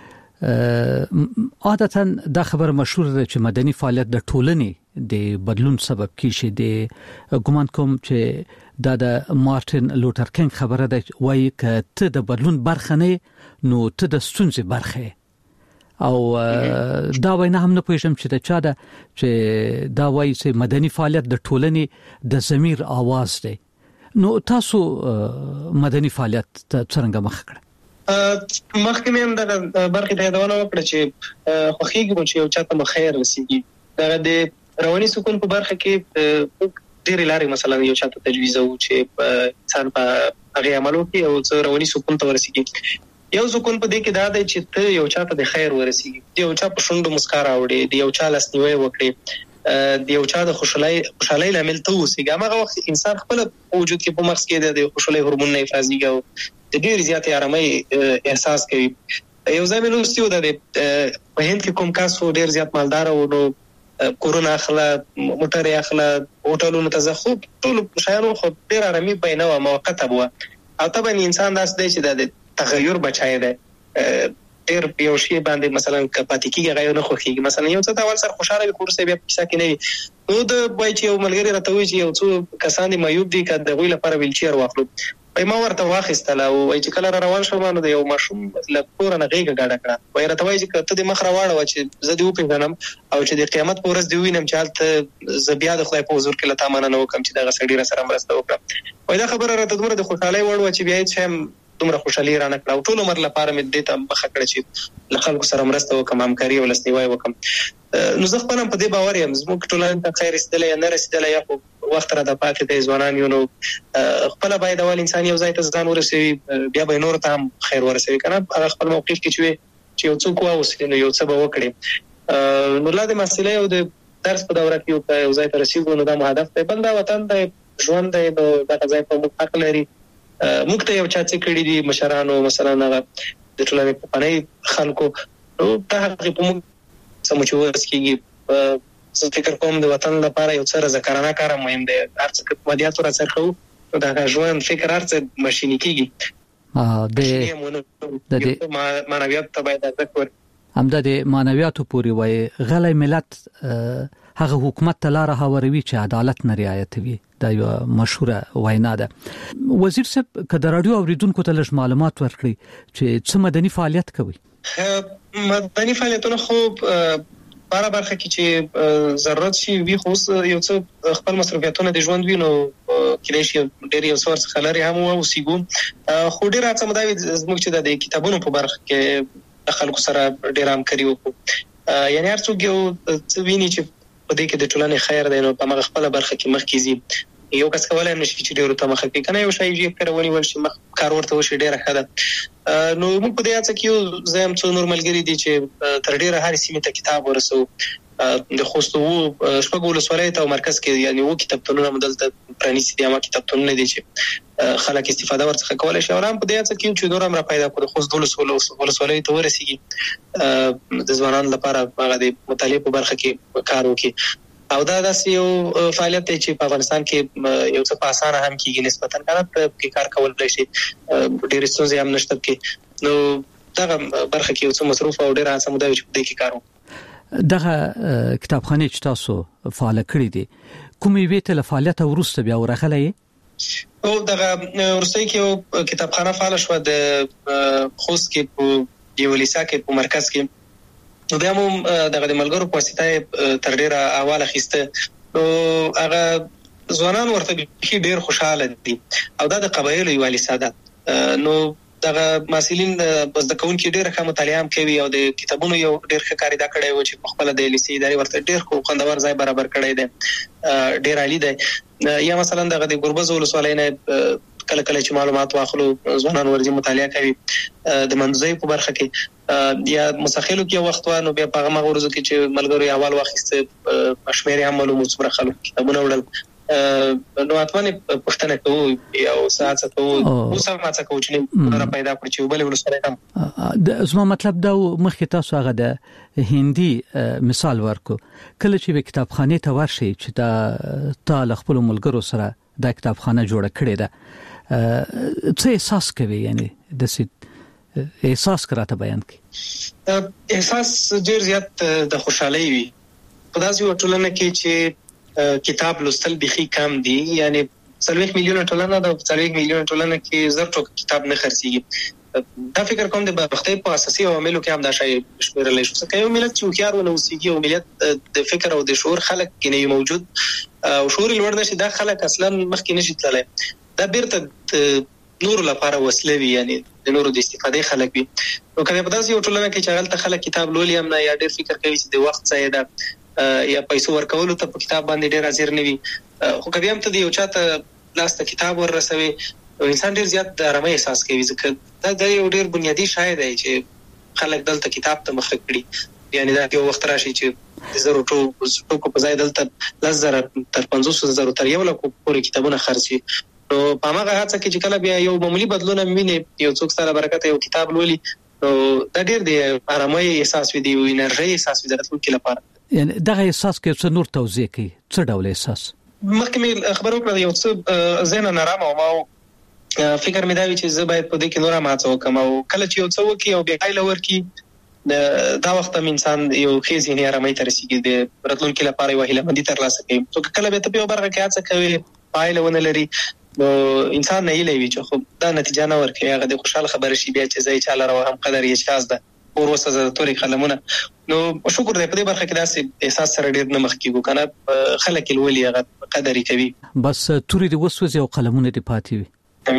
عادتاً دا خبر مشهور ده چې مدني فعالیت د ټولنې د بدلون سبب کیږي. د ګومان کوم چې دا د مارټین لوتر کینګ خبره ده وایي ک ته د بدلون برخه نه نو ته د ستونزې برخه او دا وینا هم نه پوهیږم چې دا چا ده چې دا وایي چې مدني فعالیت د ټولنې د ضمیر आवाज دی. نو تاسو مدني فعالیت څنګه مخ کړ؟ مخکې مې هم د برخې ته یادونه وکړه چې خوښیږم چې یو چاته مخیر رسیږي. دا د رواني سکون په برخه کې ډېر لارې مثلا یو چاته تجویزو چې انسان په هغه عملو کې او رواني سکون ته ورسیږي. یو سکون په دې کې دا دی چې ته یو چاته د خیر ورسیږي یو چا په شونډو مسکا راوړي د یو چا لاسنیوي وکړي د یو چا د خوشحالۍ لامل ته اوسېږي. هغه وخت انسان خپل وجود کې په مغز کې د خوشحالۍ هورمون نه افرازيږي او د ډېر زیاتې آرامۍ احساس کوي. یو ځای مې لوستي و د په هند کې کوم کس ډېر زیات مالدار و نو کورونه اخله موټر اخله هوټلونو ته ځه خو ټول شیانو خو ډېر آرامي بینه و موقته و او طبعا انسان داس دی چې د تغیر بچای دی ډیر یو شی باندې مثلا کپاتې کیږي غیر نه خوخیږي مثلا یو څه ته اول سر خوشاله وي خو بیا کیسه کې نه نو د وای چې یو ملګری راته وی چې یو څو کسان دي معیوب دي کله د غوی لپاره ویلچیر واخلو ما ورته واخیستله او وای چې کله روان شوم نو د یو ماشوم له کور نه غیګه گاډه کړه وای راته وای چې ته د مخ راوړو چې زه دې وپېژنم او چې د قیامت په ورځ دی وینم چې حالت ز بیا د خدای په حضور کې لته مننه وکم چې دغه سړي را سره مرسته وکړه وای دا خبره راته دومره د خوشحالي وړ چې بیا چې دومره خوشحالي را نه کړه ټول عمر لپاره مې دې ته بخښه کړه چې له خلکو سره مرسته وکم همکاري او لسنیوي وکم نو زه خپل په دې باور یم زموږ ټولنه ته خیر رسیدلی یا نه رسیدلی یا وخت را د پاتې دی ځوانان یو نو خپل باید اول انسان یو ځای ته ځان ورسوي بیا به نور ته هم خیر ورسوي کنه هغه خپل موقف کې چې یو څوک واوسي نو یو څه به وکړي نو لا د مسلې او د درس په دوره کې یو ځای ته رسیدو نو دا هدف دی بل دا وطن دی ژوند دی نو دا ځای په موږ حق لري موږ ته یو چا څه کړی دي مشرانو مثلا هغه د ټولنې په پنۍ خلکو نو دا هغه په موږ سمجوس کېږي زه فکر کوم د وطن لپاره یو څه ذکرانه کار مهم دی هر څه مادیات را سره خو دا ژوند فکر هر څه ماشيني کېږي د معنویات ته باید ذکر همدا د معنویاتو پوری وای غلې ملت هغه حکومت ته لار هاوروي چې عدالت نه رعایتوي دا یو مشهوره وینا ده وزیر صاحب کله رادیو اوریدونکو ته لږ معلومات ورکړي چې څه مدني فعالیت کوي مدني فعالیتونه خو بار برخه کې چې ضرورت شي وی خو یو څه خپل مصرفیاتونه د ژوند وینو کله شي ډېر یو څور څخه لري هم او سیګو خو ډېر اته مداوي زموږ چې د کتابونو په برخه کې خلکو سره ډېر همکاري وکړو یعنی هر څوک یو څه ویني چې په دې کې د ټولنې خیر دی نو په مغه خپل برخه کې مخ کیږي یو کس کولای نشي چې ډېر ته مخ کې کنه یو شی یې کړونی ول شي مخ کار ورته وشي ډېر ښه ده نو موږ په دې اڅ کې زم څو نورمالګری دي چې تر ډېر هر سیمه ته کتاب ورسو د خوستو شپږول سوالای ته مرکز کې یعنی وو کتابتونونه مدلته پرانیسي دي ما کتابتونونه دي چې خلک استفاده ورڅخه کولای شي اورام په دې اڅ کې چې نور امر پیدا کړو خوستو سوالای ته ورسیږي د ځوانانو لپاره هغه د مطالعه په برخه کې کار وکړي او دا داسې یو فعالیت دی چې په افغانستان کې یو څه په اسانه هم کېږي نسبتاً کنه په کار کولای شي ډېر ستونزې هم نشته کې نو دا برخه کې یو څه مصروف او ډېر هڅه مو دی چې په دې کې کار وکړو دغه کتابخانه چې تاسو فعال کړی دي کومې ویته له فعالیت ورسته بیا ورغلې او دغه ورسته کې کتابخانه فعال شو د خوست کې په یو لیسا کې په مرکز کې نو بیا مو دغه ملګرو په واسطه تر ډیره اواله خسته نو هغه ځوانان ورته ډیر خوشاله دي او دا د قبایلو یو لیساده نو دغه مسلین بس د کون کې ډیر ښه مطالعه کوي او د کتابونو یو ډیر ښه کاری دا کړی و چې په خپل د لیسې ادارې ورته ډیر خو خوندور ځای برابر کړی دی ډیر عالی دی یا مثلا دغه د ګربز ولسوالۍ نه کله کله چې معلومات واخلو ځوانان ورځي مطالعه کوي د منځي په برخه کې یا مسخلو کې وخت وانه بیا په هغه ورځو کې چې ملګری اول واخیسته پښمیر هم معلومات سره خلک کتابونه وړل نو اتمنه پښتنه کوو یا ساعت کوو اوس هم څه کوو چې را پیدا کړی چې بل ولسره هم د زما مطلب دا مخکې تاسو هغه د هندي مثال ورکو کله چې په کتابخانه ته ورشي چې دا تل خپل ملګرو سره د کتابخانه جوړه کړې ده څه احساس کوي یعنی د احساس کراته بیان کی احساس ډیر زیات د خوشحالي وي په داسې ټولنه کې چې کتاب لوستل بخي کم دي یعنی 30 میلیون ټولنه د 30 میلیون ټولنه کې زر ټوک کتاب نه خرڅيږي دا فکر کوم د بختي په اساسي عواملو کې هم دا شی شمیرل شي چې یو ملت چې خيار ونه وسیږي او ملت د فکر او د شعور خلک کې نه موجود او شعور لوړ نشي دا خلک اصلا مخکې نشي تللی دا بیرته نور لپاره وسله وی یعنی د نورو د استفادې خلک وي نو کله په داسې یو ټولنه کې چې غلطه خلک کتاب لولي هم نه یا ډېر فکر کوي چې د وخت ځای ده یا پیسو ورکول ته په کتاب باندې ډېر حاضر نه وي خو کله هم ته د یو چاته لاس ته کتاب ورسوي انسان ډېر زیات آرامي احساس کوي ځکه دا یو ډېر بنیادی شای دی چې خلک دلته کتاب ته مخ کړي یعنی دا یو وخت راشي چې د زرو ټوکو په ځای دلته 10,000 تر 50,000 تر 1 لک پورې کتابونه خرڅي نو په هغه هڅه کې چې کله بیا یو معمولی بدلون ویني یو څوک سره برکت یو کتاب لولي نو دا ډېر دی آرامي احساس وي دی او انرژي احساس وي درته کې لپاره یعنی دغه احساس کې څه نور توضیح کوي څه ډول احساس مخکې خبرو کړم یو څه ذهن نارامه او ما فکر مې دا وی چې زه باید په دې کې نور ماڅو کوم او کله چې یو څه وکي او بیا ایله ورکی دا وخت هم انسان یو ښه ذهني آرامۍ ته رسیږي د راتلونکي لپاره یو هیله مندي ترلاسه کوي. نو کله به ته په برخه کې هڅه کوي پایله ونه لري نو انسان نه ایله وي چې خو دا نتیجه نه ورکوي هغه د خوشاله خبره شي بیا چې زې چاله راو هم قدر یې شاز ده اور وسه توري قلمونه. نو شکر دې په دې برخه کې داسې احساس سره ډیر نه مخ کیږو کنه خلک الولي هغه قدر کوي بس توري د وسوځي او قلمونه دې پاتې وي.